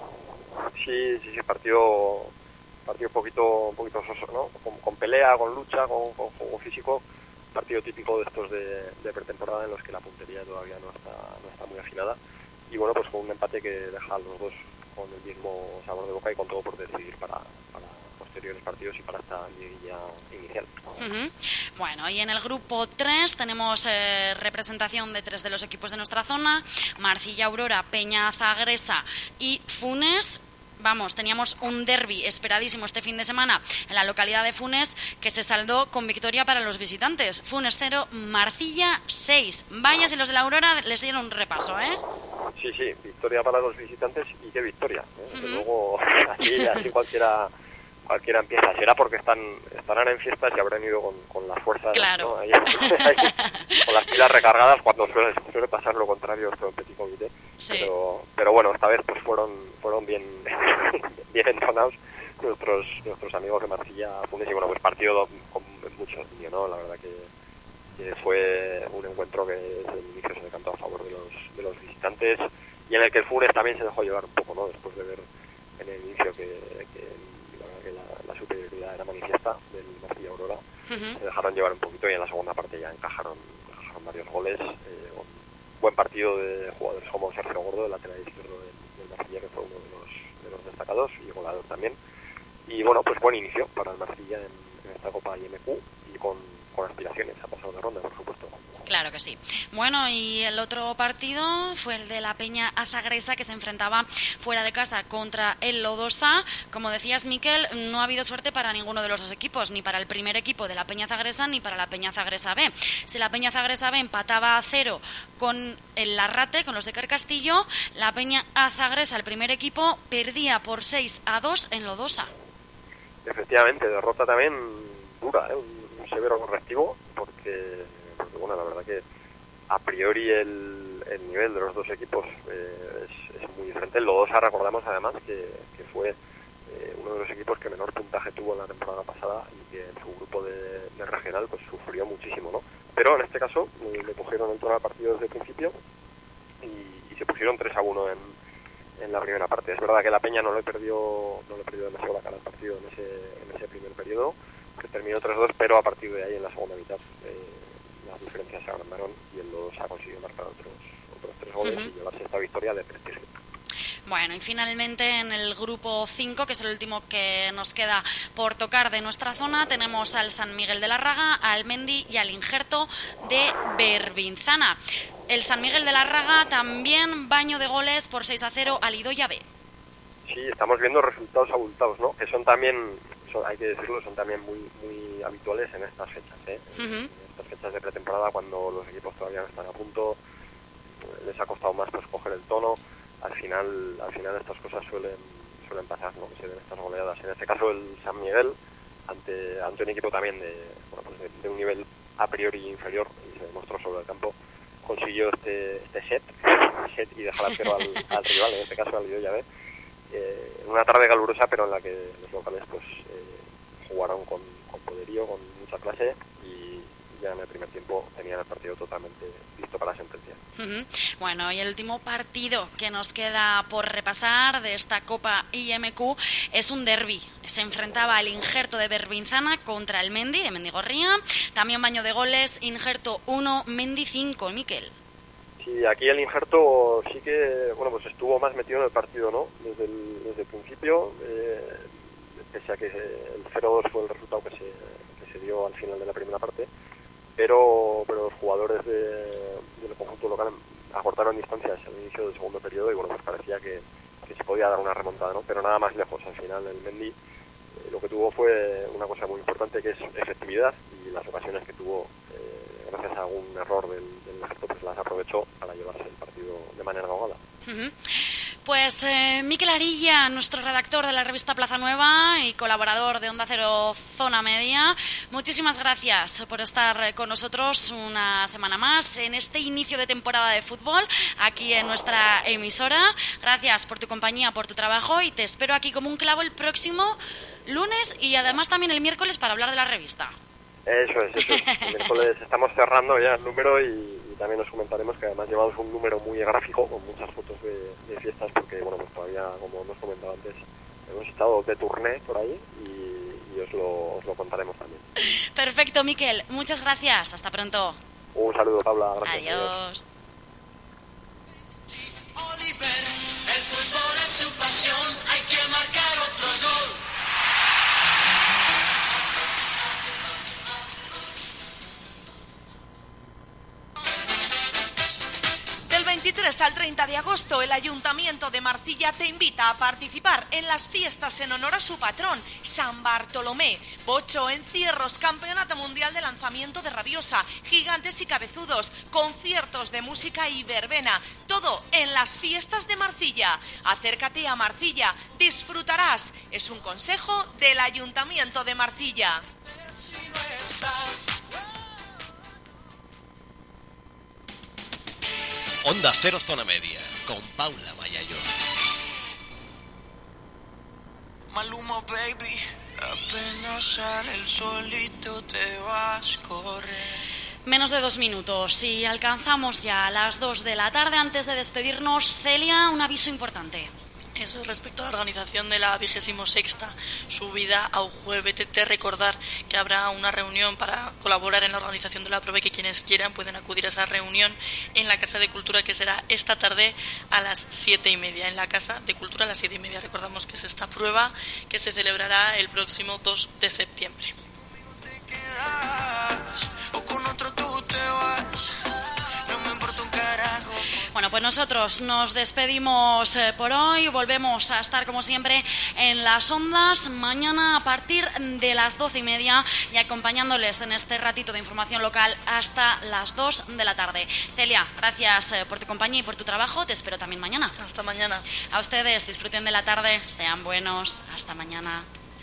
Sí, sí, sí, partido, partido un poquito, un poquito soso, ¿no? Con, con pelea, con lucha, con, con juego físico. Partido típico de estos de, de pretemporada en los que la puntería todavía no está, no está muy afinada. Y bueno, pues con un empate que deja a los dos con el mismo sabor de boca y con todo por decidir para, para posteriores partidos y para esta liguilla inicial. Uh-huh. Bueno, y en el grupo tres tenemos eh, representación de tres de los equipos de nuestra zona: Marcilla Aurora, Peña Zagresa y Funes. Vamos, teníamos un derbi esperadísimo este fin de semana en la localidad de Funes, que se saldó con victoria para los visitantes. Funes cero, Marcilla seis. Vaya, si los de la Aurora les dieron un repaso, ¿eh? Sí, sí, victoria para los visitantes y qué victoria. ¿eh? Desde Ujú. luego, así, así cualquiera cualquiera empieza. Será porque están estarán en fiestas y habrán ido con, con las fuerzas, Claro. ¿no? Ahí, ahí, con las pilas recargadas, cuando suele, suele pasar lo contrario esto en Petit Comité. Sí. Pero, pero bueno, esta vez pues fueron fueron bien bien entonados nuestros nuestros amigos de Marcilla Funes, y bueno, pues partido con mucho niños, ¿no? La verdad que, que fue un encuentro que desde el inicio se decantó a favor de los de los visitantes. y en el que el Funes también se dejó llevar un poco, ¿no? Después de ver en el inicio que, que, que la, la superioridad era manifiesta del Marsella Aurora, uh-huh. se dejaron llevar un poquito y en la segunda parte ya encajaron, encajaron varios goles. Eh, un buen partido de jugadores como Sergio Gordo, el lateral izquierdo del, del Marsella, que fue uno de los, de los destacados, y goleador también. Y bueno, pues buen inicio para el Marsella en, en esta Copa I M Q y con, con aspiraciones a pasar de ronda, por supuesto. Claro que sí. Bueno, y el otro partido fue el de la Peña Azagresa, que se enfrentaba fuera de casa contra el Lodosa. Como decías, Miquel, no ha habido suerte para ninguno de los dos equipos, ni para el primer equipo de la Peña Azagresa ni para la Peña Azagresa B. Si la Peña Azagresa B empataba a cero con el Larrate, con los de Carcastillo, la Peña Azagresa, el primer equipo, perdía por seis a dos en Lodosa. Efectivamente, derrota también dura, ¿eh? un, un severo correctivo, porque... porque bueno, la verdad que a priori el, el nivel de los dos equipos eh, es, es muy diferente. El Lodosa, recordamos además que, que fue eh, uno de los equipos que menor puntaje tuvo en la temporada pasada y que en su grupo de, de regional pues sufrió muchísimo, ¿no? Pero en este caso eh, le cogieron el tono al partido desde el principio y, y se pusieron tres a uno en, en la primera parte. Es verdad que la Peña no le perdió no le perdió demasiado la cara al partido en ese, en ese primer periodo, que terminó tres dos, pero a partir de ahí en la segunda mitad eh, las diferencias se agrandaron y el Lodosa ha conseguido marcar otros, otros tres goles uh-huh. y llevarse esta victoria de prestigio. Bueno, y finalmente en el grupo cinco, que es el último que nos queda por tocar de nuestra zona, tenemos al San Miguel de la Raga, al Mendi y al Injerto de Berbinzana. El San Miguel de la Raga también baño de goles por seis a cero al Idoia B. Sí, estamos viendo resultados abultados, ¿no? Que son también, son, hay que decirlo, son también muy muy habituales en estas fechas, ¿eh? Uh-huh. En estas fechas de pretemporada, cuando los equipos todavía no están a punto, les ha costado más pues coger el tono. Al final, al final estas cosas suelen suelen pasar, ¿no? Que se den estas goleadas. En este caso el San Miguel, ante ante un equipo también de, bueno, pues de, de un nivel a priori inferior, y se demostró sobre el campo, consiguió este este set, set y dejar al cero al, al rival, en este caso al Idoia B. Eh, una tarde calurosa, pero en la que los locales pues eh, jugaron con, con poderío, con mucha clase, y ya en el primer tiempo tenían el partido totalmente listo para la sentencia. Uh-huh. Bueno, y el último partido que nos queda por repasar de esta Copa I M Q es un derbi. Se enfrentaba el Injerto de Berbinzana contra el Mendi de Mendigorría. También baño de goles, Injerto uno, Mendi cinco. Miquel. Sí, aquí el Injerto sí que, bueno, pues estuvo más metido en el partido, ¿no? Desde el, desde el principio, eh, pese a que el cero dos fue el resultado que se, que se dio al final de la primera parte, pero, pero los jugadores de, del conjunto local acortaron distancias al inicio del segundo periodo y bueno, pues parecía que, que se podía dar una remontada, ¿no? Pero nada más lejos. Al final el Mendi eh, lo que tuvo fue una cosa muy importante, que es efectividad, y las ocasiones que tuvo eh, gracias a algún error del, del Injerto pues las aprovechó para llevarse el partido de manera ahogada. Uh-huh. Pues eh, Miquel Arilla, nuestro redactor de la revista Plaza Nueva y colaborador de Onda Cero Zona Media, muchísimas gracias por estar con nosotros una semana más en este inicio de temporada de fútbol aquí en nuestra emisora. Gracias por tu compañía, por tu trabajo, y te espero aquí como un clavo el próximo lunes y además también el miércoles para hablar de la revista. Eso es, eso es. El miércoles estamos cerrando ya el número y, y también os comentaremos que además llevamos un número muy gráfico con muchas fotos de, de fiestas, porque bueno, pues todavía, como hemos comentado antes, hemos estado de tourné por ahí y, y os, lo, os lo contaremos también. Perfecto, Miquel. Muchas gracias. Hasta pronto. Un saludo, Paula. Gracias. Adiós. Oliver, el fútbol es su pasión, hay que marcar otro gol. veintitrés al treinta de agosto, el Ayuntamiento de Marcilla te invita a participar en las fiestas en honor a su patrón, San Bartolomé. Bocho, encierros, campeonato mundial de lanzamiento de rabiosa, gigantes y cabezudos, conciertos de música y verbena. Todo en las fiestas de Marcilla. Acércate a Marcilla, disfrutarás. Es un consejo del Ayuntamiento de Marcilla. Si no estás... Onda Cero Zona Media, con Paula Mayayo. Maluma, baby, apenas sale el solito te vas a correr. Menos de dos minutos y alcanzamos ya las dos de la tarde. Antes de despedirnos, Celia, un aviso importante. Eso respecto a la organización de la vigésimo sexta subida a Aujue B T T, recordar que habrá una reunión para colaborar en la organización de la prueba y que quienes quieran pueden acudir a esa reunión en la Casa de Cultura, que será esta tarde a las siete y media. En la Casa de Cultura a las siete y media. Recordamos que es esta prueba que se celebrará el próximo dos de septiembre. Bueno, pues nosotros nos despedimos por hoy. Volvemos a estar, como siempre, en las ondas mañana a partir de las doce y media y acompañándoles en este ratito de información local hasta las dos de la tarde. Celia, gracias por tu compañía y por tu trabajo. Te espero también mañana. Hasta mañana. A ustedes, disfruten de la tarde, sean buenos. Hasta mañana.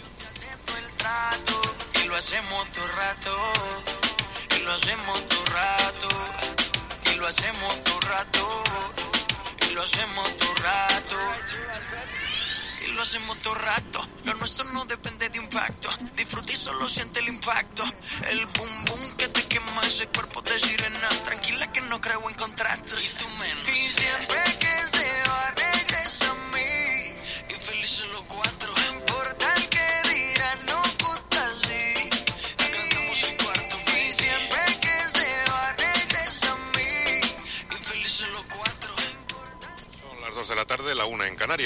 Y lo hacemos todo rato, y lo hacemos todo rato, y lo hacemos todo rato, y lo hacemos todo rato, y lo hacemos todo rato. Lo nuestro no depende de impacto, disfruta y solo siente el impacto. El boom boom que te quema ese cuerpo de sirena, tranquila que no creo en contratos. Y tú menos. Y siempre que se va regresa a mí, y felices los cuatro. No importa el que dirán, no puta así. Cantamos el cuarto. Y siempre que se va regresa a mí, y felices los cuatro. Son las dos de la tarde, la una en Canarias.